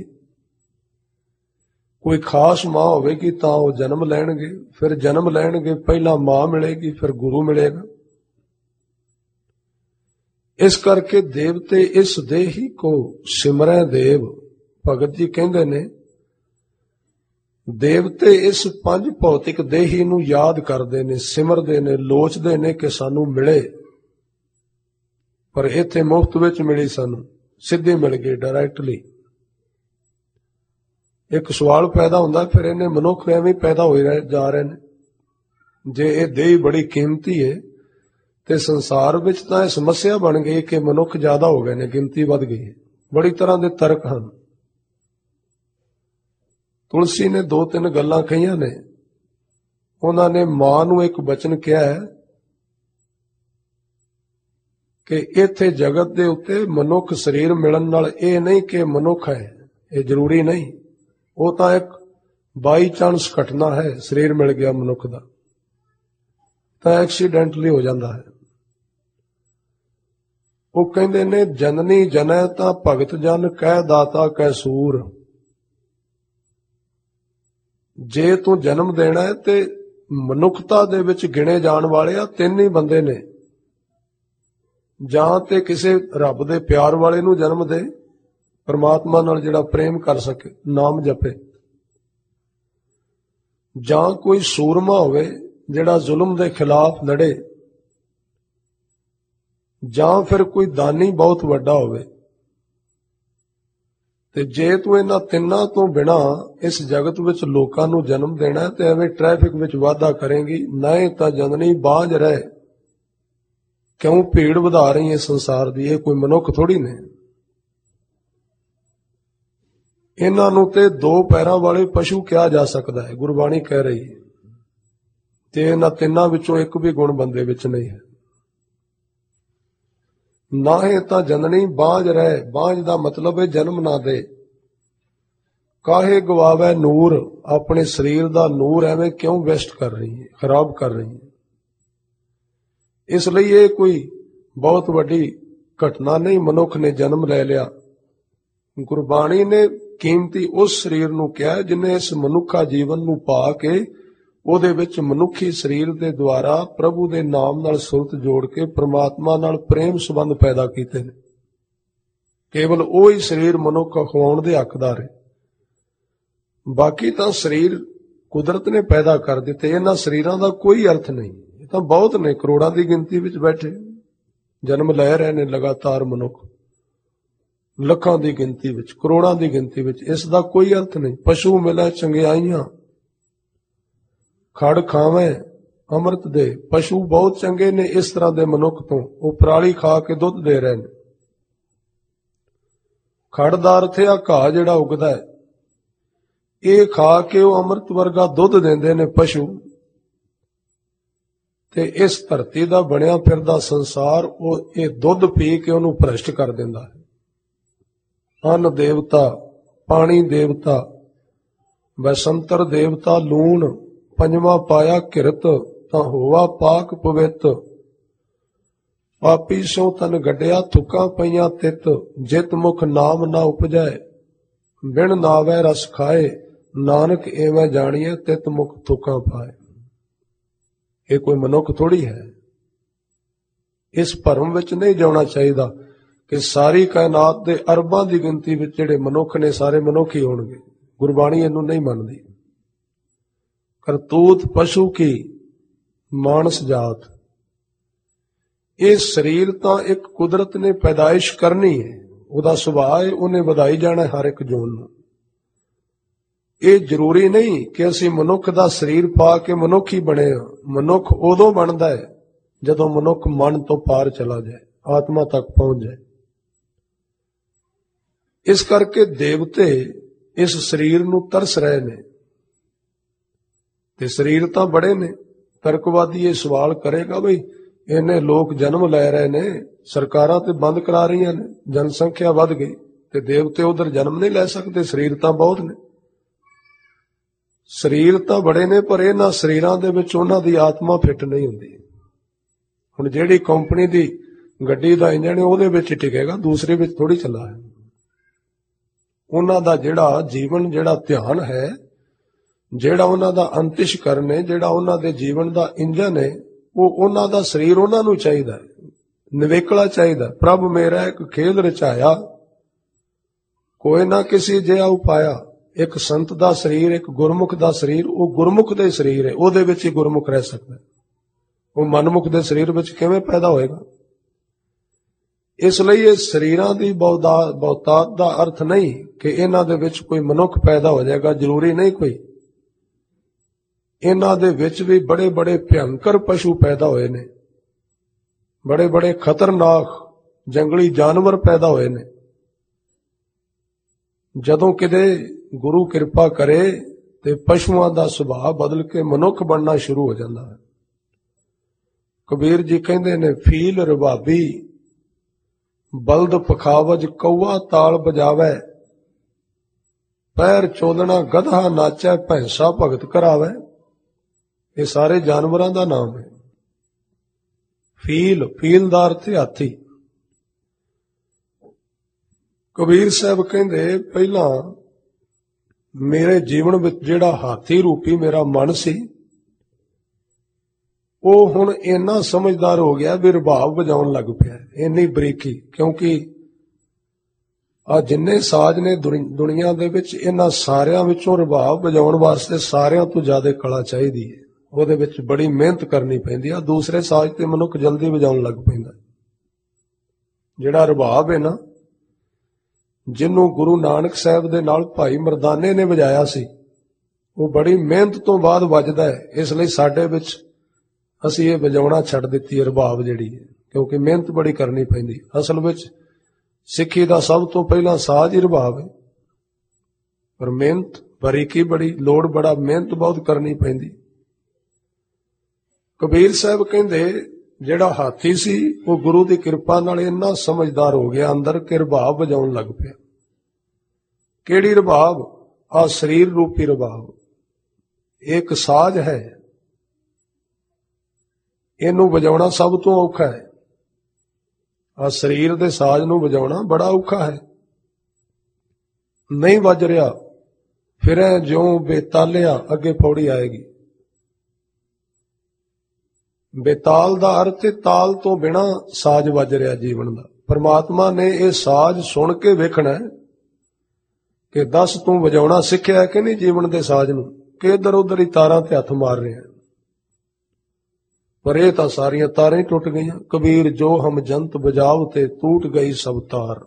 ਕੋਈ ਖਾਸ ਮਾਂ ਹੋਵੇਗੀ ਤਾਂ ਉਹ ਜਨਮ ਲੈਣਗੇ। ਫਿਰ ਜਨਮ ਲੈਣਗੇ, ਪਹਿਲਾਂ ਮਾਂ ਮਿਲੇਗੀ, ਫਿਰ ਗੁਰੂ ਮਿਲੇਗਾ। ਇਸ ਕਰਕੇ ਦੇਵਤੇ ਇਸ ਦੇਹੀ ਕੋ ਸਿਮਰੈ ਦੇਵ, ਭਗਤ ਜੀ ਕਹਿੰਦੇ ਨੇ, ਦੇਵਤੇ ਇਸ ਪੰਜ ਭੌਤਿਕ ਦੇਹੀ ਨੂੰ ਯਾਦ ਕਰਦੇ ਨੇ, ਸਿਮਰਦੇ ਨੇ, ਲੋਚਦੇ ਨੇ ਕਿ ਸਾਨੂੰ ਮਿਲੇ। ਪਰ ਇੱਥੇ ਮੁਫਤ ਵਿੱਚ ਮਿਲੀ, ਸਾਨੂੰ ਸਿੱਧੇ ਮਿਲ ਗਈ, ਡਾਇਰੈਕਟਲੀ। ਇੱਕ ਸਵਾਲ ਪੈਦਾ ਹੁੰਦਾ, ਫਿਰ ਇਹਨੇ ਮਨੁੱਖ ਐਵੇਂ ਪੈਦਾ ਹੋਏ ਜਾ ਰਹੇ ਨੇ। ਜੇ ਇਹ ਦੇਹ ਬੜੀ ਕੀਮਤੀ ਹੈ ਤੇ ਸੰਸਾਰ ਵਿੱਚ ਤਾਂ ਇਹ ਸਮੱਸਿਆ ਬਣ ਗਈ ਕਿ ਮਨੁੱਖ ਜ਼ਿਆਦਾ ਹੋ ਗਏ ਨੇ, ਗਿਣਤੀ ਵੱਧ ਗਈ ਹੈ। ਬੜੀ ਤਰ੍ਹਾਂ ਦੇ ਤਰਕ ਹਨ। ਤੁਲਸੀ ਨੇ 2-3 ਗੱਲਾਂ ਕਹੀਆਂ ਨੇ। ਉਹਨਾਂ ਨੇ ਮਾਂ ਨੂੰ ਇੱਕ ਬਚਨ ਕਿਹਾ ਹੈ ਕਿ ਇੱਥੇ ਜਗਤ ਦੇ ਉੱਤੇ ਮਨੁੱਖ ਸਰੀਰ ਮਿਲਣ ਨਾਲ ਇਹ ਨਹੀਂ ਕਿ ਮਨੁੱਖ ਹੈ, ਇਹ ਜ਼ਰੂਰੀ ਨਹੀਂ। ਉਹ ਤਾਂ ਇੱਕ ਬਾਈ ਚਾਂਸ ਘਟਨਾ ਹੈ, ਸਰੀਰ ਮਿਲ ਗਿਆ ਮਨੁੱਖ ਦਾ ਤਾਂ ਐਕਸੀਡੈਂਟਲੀ ਹੋ ਜਾਂਦਾ ਹੈ। ਉਹ ਕਹਿੰਦੇ ਨੇ, ਜਨਨੀ ਜਨੈ ਤਾਂ ਭਗਤ ਜਨ ਕਹਿ ਦਾਤਾ ਕੈ ਸੂਰ। ਜੇ ਤੂੰ ਜਨਮ ਦੇਣਾ ਹੈ ਤੇ ਮਨੁੱਖਤਾ ਦੇ ਵਿੱਚ ਗਿਣੇ ਜਾਣ ਵਾਲੇ ਆ 3 ਹੀ ਬੰਦੇ ਨੇ। ਜਾਂ ਤੇ ਕਿਸੇ ਰੱਬ ਦੇ ਪਿਆਰ ਵਾਲੇ ਨੂੰ ਜਨਮ ਦੇ, ਪਰਮਾਤਮਾ ਨਾਲ ਜਿਹੜਾ ਪ੍ਰੇਮ ਕਰ ਸਕੇ, ਨਾਮ ਜਪੇ। ਜਾਂ ਕੋਈ ਸੂਰਮਾ ਹੋਵੇ ਜਿਹੜਾ ਜ਼ੁਲਮ ਦੇ ਖਿਲਾਫ ਲੜੇ। ਜਾਂ ਫਿਰ ਕੋਈ ਦਾਨੀ ਬਹੁਤ ਵੱਡਾ ਹੋਵੇ। ਤੇ ਜੇ ਤੂੰ ਇਹਨਾਂ ਤਿੰਨਾਂ ਤੋਂ ਬਿਨਾ ਇਸ ਜਗਤ ਵਿੱਚ ਲੋਕਾਂ ਨੂੰ ਜਨਮ ਦੇਣਾ ਤੇ ਐਵੇਂ ਟ੍ਰੈਫਿਕ ਵਿੱਚ ਵਾਧਾ ਕਰੇਂਗੀ, ਨਹੀਂ ਤਾਂ ਜਨਨੀ ਬਾਝ ਰਹੇ। ਕਿਉਂ ਭੀੜ ਵਧਾ ਰਹੀ ਹੈ ਸੰਸਾਰ ਦੀ? ਇਹ ਕੋਈ ਮਨੁੱਖ ਥੋੜੀ ਨੇ। ਇਹਨਾਂ ਨੂੰ ਤੇ ਦੋ ਪੈਰਾਂ ਵਾਲੇ ਪਸ਼ੂ ਕਿਹਾ ਜਾ ਸਕਦਾ ਹੈ, ਗੁਰਬਾਣੀ ਕਹਿ ਰਹੀ ਹੈ। ਤੇ ਇਹਨਾਂ ਤਿੰਨਾਂ ਵਿੱਚੋਂ ਇੱਕ ਵੀ ਗੁਣ ਬੰਦੇ ਵਿੱਚ ਨਹੀਂ ਹੈ। ਨਾਹੇ ਤਾਂ ਜਨਨੀ ਬਾਝ ਰਹਿ, ਬਾਝ ਦਾ ਮਤਲਬ ਹੈ ਜਨਮ ਨਾ ਦੇ। ਕਾਹੇ ਗਵਾਵੇ ਨੂਰ, ਆਪਣੇ ਸਰੀਰ ਦਾ ਨੂਰ ਐਵੇਂ ਕਿਉਂ ਵੇਸਟ ਕਰ ਰਹੀ ਹੈ, ਖਰਾਬ ਕਰ ਰਹੀ ਹੈ। ਇਸ ਲਈ ਇਹ ਕੋਈ ਬਹੁਤ ਵੱਡੀ ਘਟਨਾ ਨਹੀਂ, ਮਨੁੱਖ ਨੇ ਜਨਮ ਲੈ ਲਿਆ। ਗੁਰਬਾਣੀ ਨੇ ਕੀਮਤੀ ਉਸ ਸਰੀਰ ਨੂੰ ਕਿਹਾ ਜਿਹਨੇ ਇਸ ਮਨੁੱਖਾ ਜੀਵਨ ਨੂੰ ਪਾ ਕੇ ਉਹਦੇ ਵਿੱਚ ਮਨੁੱਖੀ ਸਰੀਰ ਦੇ ਦੁਆਰਾ ਪ੍ਰਭੂ ਦੇ ਨਾਮ ਨਾਲ ਸੁਰਤ ਜੋੜ ਕੇ ਪ੍ਰਮਾਤਮਾ ਨਾਲ ਪ੍ਰੇਮ ਸੰਬੰਧ ਪੈਦਾ ਕੀਤੇ ਨੇ। ਕੇਵਲ ਉਹ ਹੀ ਸਰੀਰ ਮਨੁੱਖ ਖਵਾਉਣ ਦੇ ਹੱਕਦਾਰ ਹੈ। ਬਾਕੀ ਤਾਂ ਸਰੀਰ ਕੁਦਰਤ ਨੇ ਪੈਦਾ ਕਰ ਦਿੱਤੇ। ਇਹਨਾਂ ਸਰੀਰਾਂ ਦਾ ਕੋਈ ਅਰਥ ਨਹੀਂ। ਇਹ ਤਾਂ ਬਹੁਤ ਨੇ, ਕਰੋੜਾਂ ਦੀ ਗਿਣਤੀ ਵਿੱਚ ਬੈਠੇ ਜਨਮ ਲੈ ਰਹੇ ਨੇ ਲਗਾਤਾਰ ਮਨੁੱਖ, ਲੱਖਾਂ ਦੀ ਗਿਣਤੀ ਵਿੱਚ, ਕਰੋੜਾਂ ਦੀ ਗਿਣਤੀ ਵਿੱਚ। ਇਸ ਦਾ ਕੋਈ ਅਰਥ ਨਹੀਂ। ਪਸ਼ੂ ਮਿਲੇ ਚੰਗਿਆਈਆਂ, ਖੜ ਖਾਵੇਂ ਅੰਮ੍ਰਿਤ ਦੇ। ਪਸ਼ੂ ਬਹੁਤ ਚੰਗੇ ਨੇ ਇਸ ਤਰ੍ਹਾਂ ਦੇ ਮਨੁੱਖ ਤੋਂ, ਉਹ ਪਰਾਲੀ ਖਾ ਕੇ ਦੁੱਧ ਦੇ ਰਹੇ ਨੇ। ਖੜ ਦਾ ਅਰਥ ਹੈ ਘਾਹ ਜਿਹੜਾ ਉਗਦਾ ਹੈ, ਇਹ ਖਾ ਕੇ ਉਹ ਅੰਮ੍ਰਿਤ ਵਰਗਾ ਦੁੱਧ ਦਿੰਦੇ ਨੇ ਪਸ਼ੂ। ਤੇ ਇਸ ਧਰਤੀ ਦਾ ਬਣਿਆ ਫਿਰਦਾ ਸੰਸਾਰ ਉਹ ਇਹ ਦੁੱਧ ਪੀ ਕੇ ਉਹਨੂੰ ਭ੍ਰਸ਼ਟ ਕਰ ਦਿੰਦਾ ਹੈ। ਅੰਨ ਦੇਵਤਾ, ਪਾਣੀ ਦੇਵਤਾ, ਬਸੰਤਰ ਦੇਵਤਾ, ਲੂਣ, ਪੰਜਵਾਂ ਪਾਇਆ ਕਿਰਤ, ਤਾਂ ਹੋਵਾ ਪਾਕ ਪਵਿੱਤ। ਪਾਪੀ ਸੋ ਤਨ ਗੱਡਿਆ, ਥੁੱਕਾਂ ਪਈਆਂ ਤਿੱਤ। ਜਿਤ ਮੁਖ ਨਾਮ ਨਾ ਉਪਜੈ, ਬਿਨ ਨਾਵੈ ਰਸ ਖਾਏ। ਨਾਨਕ ਐਵੇਂ ਜਾਣੀਏ, ਤਿਤ ਮੁਖ ਥੁੱਕਾਂ ਪਾਏ। ਇਹ ਕੋਈ ਮਨੁੱਖ ਥੋੜੀ ਹੈ। ਇਸ ਭਰਮ ਵਿੱਚ ਨਹੀਂ ਜਾਣਾ ਚਾਹੀਦਾ ਕਿ ਸਾਰੀ ਕਾਇਨਾਤ ਦੇ ਅਰਬਾਂ ਦੀ ਗਿਣਤੀ ਵਿੱਚ ਜਿਹੜੇ ਮਨੁੱਖ ਨੇ ਸਾਰੇ ਮਨੁੱਖ ਹੀ ਹੋਣਗੇ। ਗੁਰਬਾਣੀ ਇਹਨੂੰ ਨਹੀਂ ਮੰਨਦੀ। ਕਰਤੂਤ ਪਸ਼ੂ ਕੀ ਮਾਨਸ ਜਾਤ। ਇਹ ਸਰੀਰ ਤਾਂ ਇੱਕ ਕੁਦਰਤ ਨੇ ਪੈਦਾਇਸ਼ ਕਰਨੀ ਹੈ, ਉਹਦਾ ਸੁਭਾਅ ਹੈ, ਉਹਨੇ ਵਧਾਈ ਜਾਣਾ ਹਰ ਇੱਕ ਜੂਨ ਨੂੰ। ਇਹ ਜ਼ਰੂਰੀ ਨਹੀਂ ਕਿ ਅਸੀਂ ਮਨੁੱਖ ਦਾ ਸਰੀਰ ਪਾ ਕੇ ਮਨੁੱਖ ਹੀ ਬਣੇ ਹਾਂ। ਮਨੁੱਖ ਉਦੋਂ ਬਣਦਾ ਹੈ ਜਦੋਂ ਮਨੁੱਖ ਮਨ ਤੋਂ ਪਾਰ ਚਲਾ ਜਾਏ, ਆਤਮਾ ਤੱਕ ਪਹੁੰਚ ਜਾਏ। ਇਸ ਕਰਕੇ ਦੇਵਤੇ ਇਸ ਸਰੀਰ ਨੂੰ ਤਰਸ ਰਹੇ ਨੇ। ਤੇ ਸਰੀਰ ਤਾਂ ਬੜੇ ਨੇ। ਤਰਕਵਾਦੀ ਇਹ ਸਵਾਲ ਕਰੇਗਾ ਬਈ ਇਹਨੇ ਲੋਕ ਜਨਮ ਲੈ ਰਹੇ ਨੇ, ਸਰਕਾਰਾਂ ਤੇ ਬੰਦ ਕਰਾ ਰਹੀਆਂ ਨੇ, ਜਨਸੰਖਿਆ ਵੱਧ ਗਈ ਤੇ ਦੇਵਤੇ ਉਧਰ ਜਨਮ ਨਹੀਂ ਲੈ ਸਕਦੇ, ਸਰੀਰ ਤਾਂ ਬਹੁਤ ਨੇ। ਸਰੀਰ ਤਾਂ ਬੜੇ ਨੇ ਪਰ ਇਹਨਾਂ ਸਰੀਰਾਂ ਦੇ ਵਿੱਚ ਉਹਨਾਂ ਦੀ ਆਤਮਾ ਫਿੱਟ ਨਹੀਂ ਹੁੰਦੀ। ਹੁਣ ਜਿਹੜੀ ਕੰਪਨੀ ਦੀ ਗੱਡੀ ਦਾ ਇੰਜਣ ਹੈ ਉਹਦੇ ਵਿੱਚ ਟਿਕੇਗਾ, ਦੂਸਰੇ ਵਿੱਚ ਥੋੜੀ ਚੱਲਾ ਹੈ। ਉਹਨਾਂ ਦਾ ਜਿਹੜਾ ਜੀਵਨ, ਜਿਹੜਾ ਧਿਆਨ ਹੈ, ਜਿਹੜਾ ਉਹਨਾਂ ਦਾ ਅੰਤਿਸ਼ਕਰਨ ਹੈ, ਜਿਹੜਾ ਉਹਨਾਂ ਦੇ ਜੀਵਨ ਦਾ ਇੰਜਨ ਹੈ, ਉਹ ਉਹਨਾਂ ਦਾ ਸਰੀਰ ਉਹਨਾਂ ਨੂੰ ਚਾਹੀਦਾ ਹੈ, ਨਿਵੇਕਲਾ ਚਾਹੀਦਾ। ਪ੍ਰਭ ਮੇਰਾ ਇੱਕ ਖੇਲ ਰਚਾਇਆ, ਕੋਈ ਨਾ ਕਿਸੇ ਜਿਹਾ ਉਪਾਇਆ। ਇੱਕ ਸੰਤ ਦਾ ਸਰੀਰ, ਇੱਕ ਗੁਰਮੁਖ ਦਾ ਸਰੀਰ, ਉਹ ਗੁਰਮੁਖ ਦੇ ਸਰੀਰ ਹੈ, ਉਹਦੇ ਵਿੱਚ ਹੀ ਗੁਰਮੁਖ ਰਹਿ ਸਕਦਾ। ਉਹ ਮਨਮੁਖ ਦੇ ਸਰੀਰ ਵਿੱਚ ਕਿਵੇਂ ਪੈਦਾ ਹੋਏਗਾ? ਇਸ ਲਈ ਇਹ ਸਰੀਰਾਂ ਦੀ ਬਹੁਤਾਤ ਦਾ ਅਰਥ ਨਹੀਂ ਕਿ ਇਹਨਾਂ ਦੇ ਵਿੱਚ ਕੋਈ ਮਨੁੱਖ ਪੈਦਾ ਹੋ ਜਾਏਗਾ, ਜ਼ਰੂਰੀ ਨਹੀਂ ਕੋਈ। ਇਹਨਾਂ ਦੇ ਵਿੱਚ ਵੀ ਬੜੇ ਬੜੇ ਭਿਅੰਕਰ ਪਸ਼ੂ ਪੈਦਾ ਹੋਏ ਨੇ, ਬੜੇ ਬੜੇ ਖਤਰਨਾਕ ਜੰਗਲੀ ਜਾਨਵਰ ਪੈਦਾ ਹੋਏ ਨੇ। ਜਦੋਂ ਕਿਤੇ ਗੁਰੂ ਕਿਰਪਾ ਕਰੇ ਤੇ ਪਸ਼ੂਆਂ ਦਾ ਸੁਭਾਅ ਬਦਲ ਕੇ ਮਨੁੱਖ ਬਣਨਾ ਸ਼ੁਰੂ ਹੋ ਜਾਂਦਾ ਹੈ। ਕਬੀਰ ਜੀ ਕਹਿੰਦੇ ਨੇ, ਫੀਲ ਰਬਾਬੀ ਬਲਦ ਪਖਾਵਜ, ਕਊਆ ਤਾਲ ਬਜਾਵੇ। ਪੈਰ ਚੋਦਣਾ ਗਧਾ ਨਾਚੈ, ਭੈਂਸਾ ਭਗਤ ਕਰਾਵੇ। ਇਹ ਸਾਰੇ ਜਾਨਵਰਾਂ ਦਾ ਨਾਮ ਹੈ। ਫੀਲ ਦਾ ਅਰਥ ਹਾਥੀ। ਕਬੀਰ ਸਾਹਿਬ ਕਹਿੰਦੇ, ਪਹਿਲਾਂ ਮੇਰੇ ਜੀਵਨ ਵਿੱਚ ਜਿਹੜਾ ਹਾਥੀ ਰੂਪੀ ਮੇਰਾ ਮਨ ਸੀ, ਉਹ ਹੁਣ ਇੰਨਾ ਸਮਝਦਾਰ ਹੋ ਗਿਆ ਵੀ ਰਬਾਬ ਵਜਾਉਣ ਲੱਗ ਪਿਆ, ਇੰਨੀ ਬਰੀਕੀ। ਕਿਉਂਕਿ ਆ ਜਿੰਨੇ ਸਾਜ਼ ਨੇ ਦੁਨੀਆ ਦੇ ਵਿੱਚ, ਇਹਨਾਂ ਸਾਰਿਆਂ ਵਿੱਚੋਂ ਰਬਾਬ ਵਜਾਉਣ ਵਾਸਤੇ ਸਾਰਿਆਂ ਤੋਂ ਜ਼ਿਆਦਾ ਕਲਾ ਚਾਹੀਦੀ ਹੈ। ਉਹਦੇ ਵਿੱਚ ਬੜੀ ਮਿਹਨਤ ਕਰਨੀ ਪੈਂਦੀ ਆ। ਦੂਸਰੇ ਸਾਜ਼ ਤੇ ਮਨੁੱਖ ਜਲਦੀ ਵਜਾਉਣ ਲੱਗ ਪੈਂਦਾ। ਜਿਹੜਾ ਰਬਾਬ ਹੈ ਨਾ, ਜਿਹਨੂੰ ਗੁਰੂ ਨਾਨਕ ਸਾਹਿਬ ਦੇ ਨਾਲ ਭਾਈ ਮਰਦਾਨੇ ਨੇ ਵਜਾਇਆ ਸੀ, ਉਹ ਬੜੀ ਮਿਹਨਤ ਤੋਂ ਬਾਅਦ ਵੱਜਦਾ ਹੈ। ਇਸ ਲਈ ਸਾਡੇ ਵਿੱਚ ਅਸੀਂ ਇਹ ਵਜਾਉਣਾ ਛੱਡ ਦਿੱਤੀ ਹੈ ਰਬਾਬ ਜਿਹੜੀ ਹੈ, ਕਿਉਂਕਿ ਮਿਹਨਤ ਬੜੀ ਕਰਨੀ ਪੈਂਦੀ। ਅਸਲ ਵਿੱਚ ਸਿੱਖੀ ਦਾ ਸਭ ਤੋਂ ਪਹਿਲਾਂ ਸਾਜ਼ ਹੀ ਰਬਾਬ ਹੈ। ਪਰ ਮਿਹਨਤ ਬਰੀਕੀ ਬੜੀ, ਲੋੜ ਬੜਾ, ਮਿਹਨਤ ਬਹੁਤ ਕਰਨੀ ਪੈਂਦੀ। ਕਬੀਰ ਸਾਹਿਬ ਕਹਿੰਦੇ ਜਿਹੜਾ ਹਾਥੀ ਸੀ ਉਹ ਗੁਰੂ ਦੀ ਕਿਰਪਾ ਨਾਲ ਇੰਨਾ ਸਮਝਦਾਰ ਹੋ ਗਿਆ ਅੰਦਰ ਕਿ ਰਬਾਬ ਵਜਾਉਣ ਲੱਗ ਪਿਆ। ਕਿਹੜੀ ਰਬਾਬ? ਆ ਸਰੀਰ ਰੂਪੀ ਰਬਾਬ। ਇੱਕ ਸਾਜ਼ ਹੈ, ਇਹਨੂੰ ਵਜਾਉਣਾ ਸਭ ਤੋਂ ਔਖਾ ਹੈ। ਆ ਸਰੀਰ ਦੇ ਸਾਜ਼ ਨੂੰ ਵਜਾਉਣਾ ਬੜਾ ਔਖਾ ਹੈ। ਨਹੀਂ ਵੱਜ ਰਿਹਾ, ਫਿਰ ਜਿਉਂ ਬੇਤਾਲਿਆ, ਅੱਗੇ ਪੌੜੀ ਆਏਗੀ। ਬੇਤਾਲ ਦਾ ਅਰਥ ਤਾਲ ਤੋਂ ਬਿਨਾ ਸਾਜ਼ ਵੱਜ ਰਿਹਾ ਜੀਵਨ ਦਾ। ਪਰਮਾਤਮਾ ਨੇ ਇਹ ਸਾਜ਼ ਸੁਣ ਕੇ ਵੇਖਣਾ ਕਿ ਦੱਸ ਤੂੰ ਵਜਾਉਣਾ ਸਿੱਖਿਆ ਕਿ ਨਹੀਂ ਜੀਵਨ ਦੇ ਸਾਜ਼ ਨੂੰ, ਕਿ ਇੱਧਰ ਉੱਧਰ ਹੀ ਤਾਰਾਂ ਤੇ ਹੱਥ ਮਾਰ ਰਿਹਾ। ਪਰ ਇਹ ਤਾਂ ਸਾਰੀਆਂ ਤਾਰਾਂ ਹੀ ਟੁੱਟ ਗਈਆਂ। ਕਬੀਰ ਜੋ ਹਮ ਜੰਤ ਬਜਾਵ ਤੇ ਟੂਟ ਗਈ ਸਭ ਤਾਰ।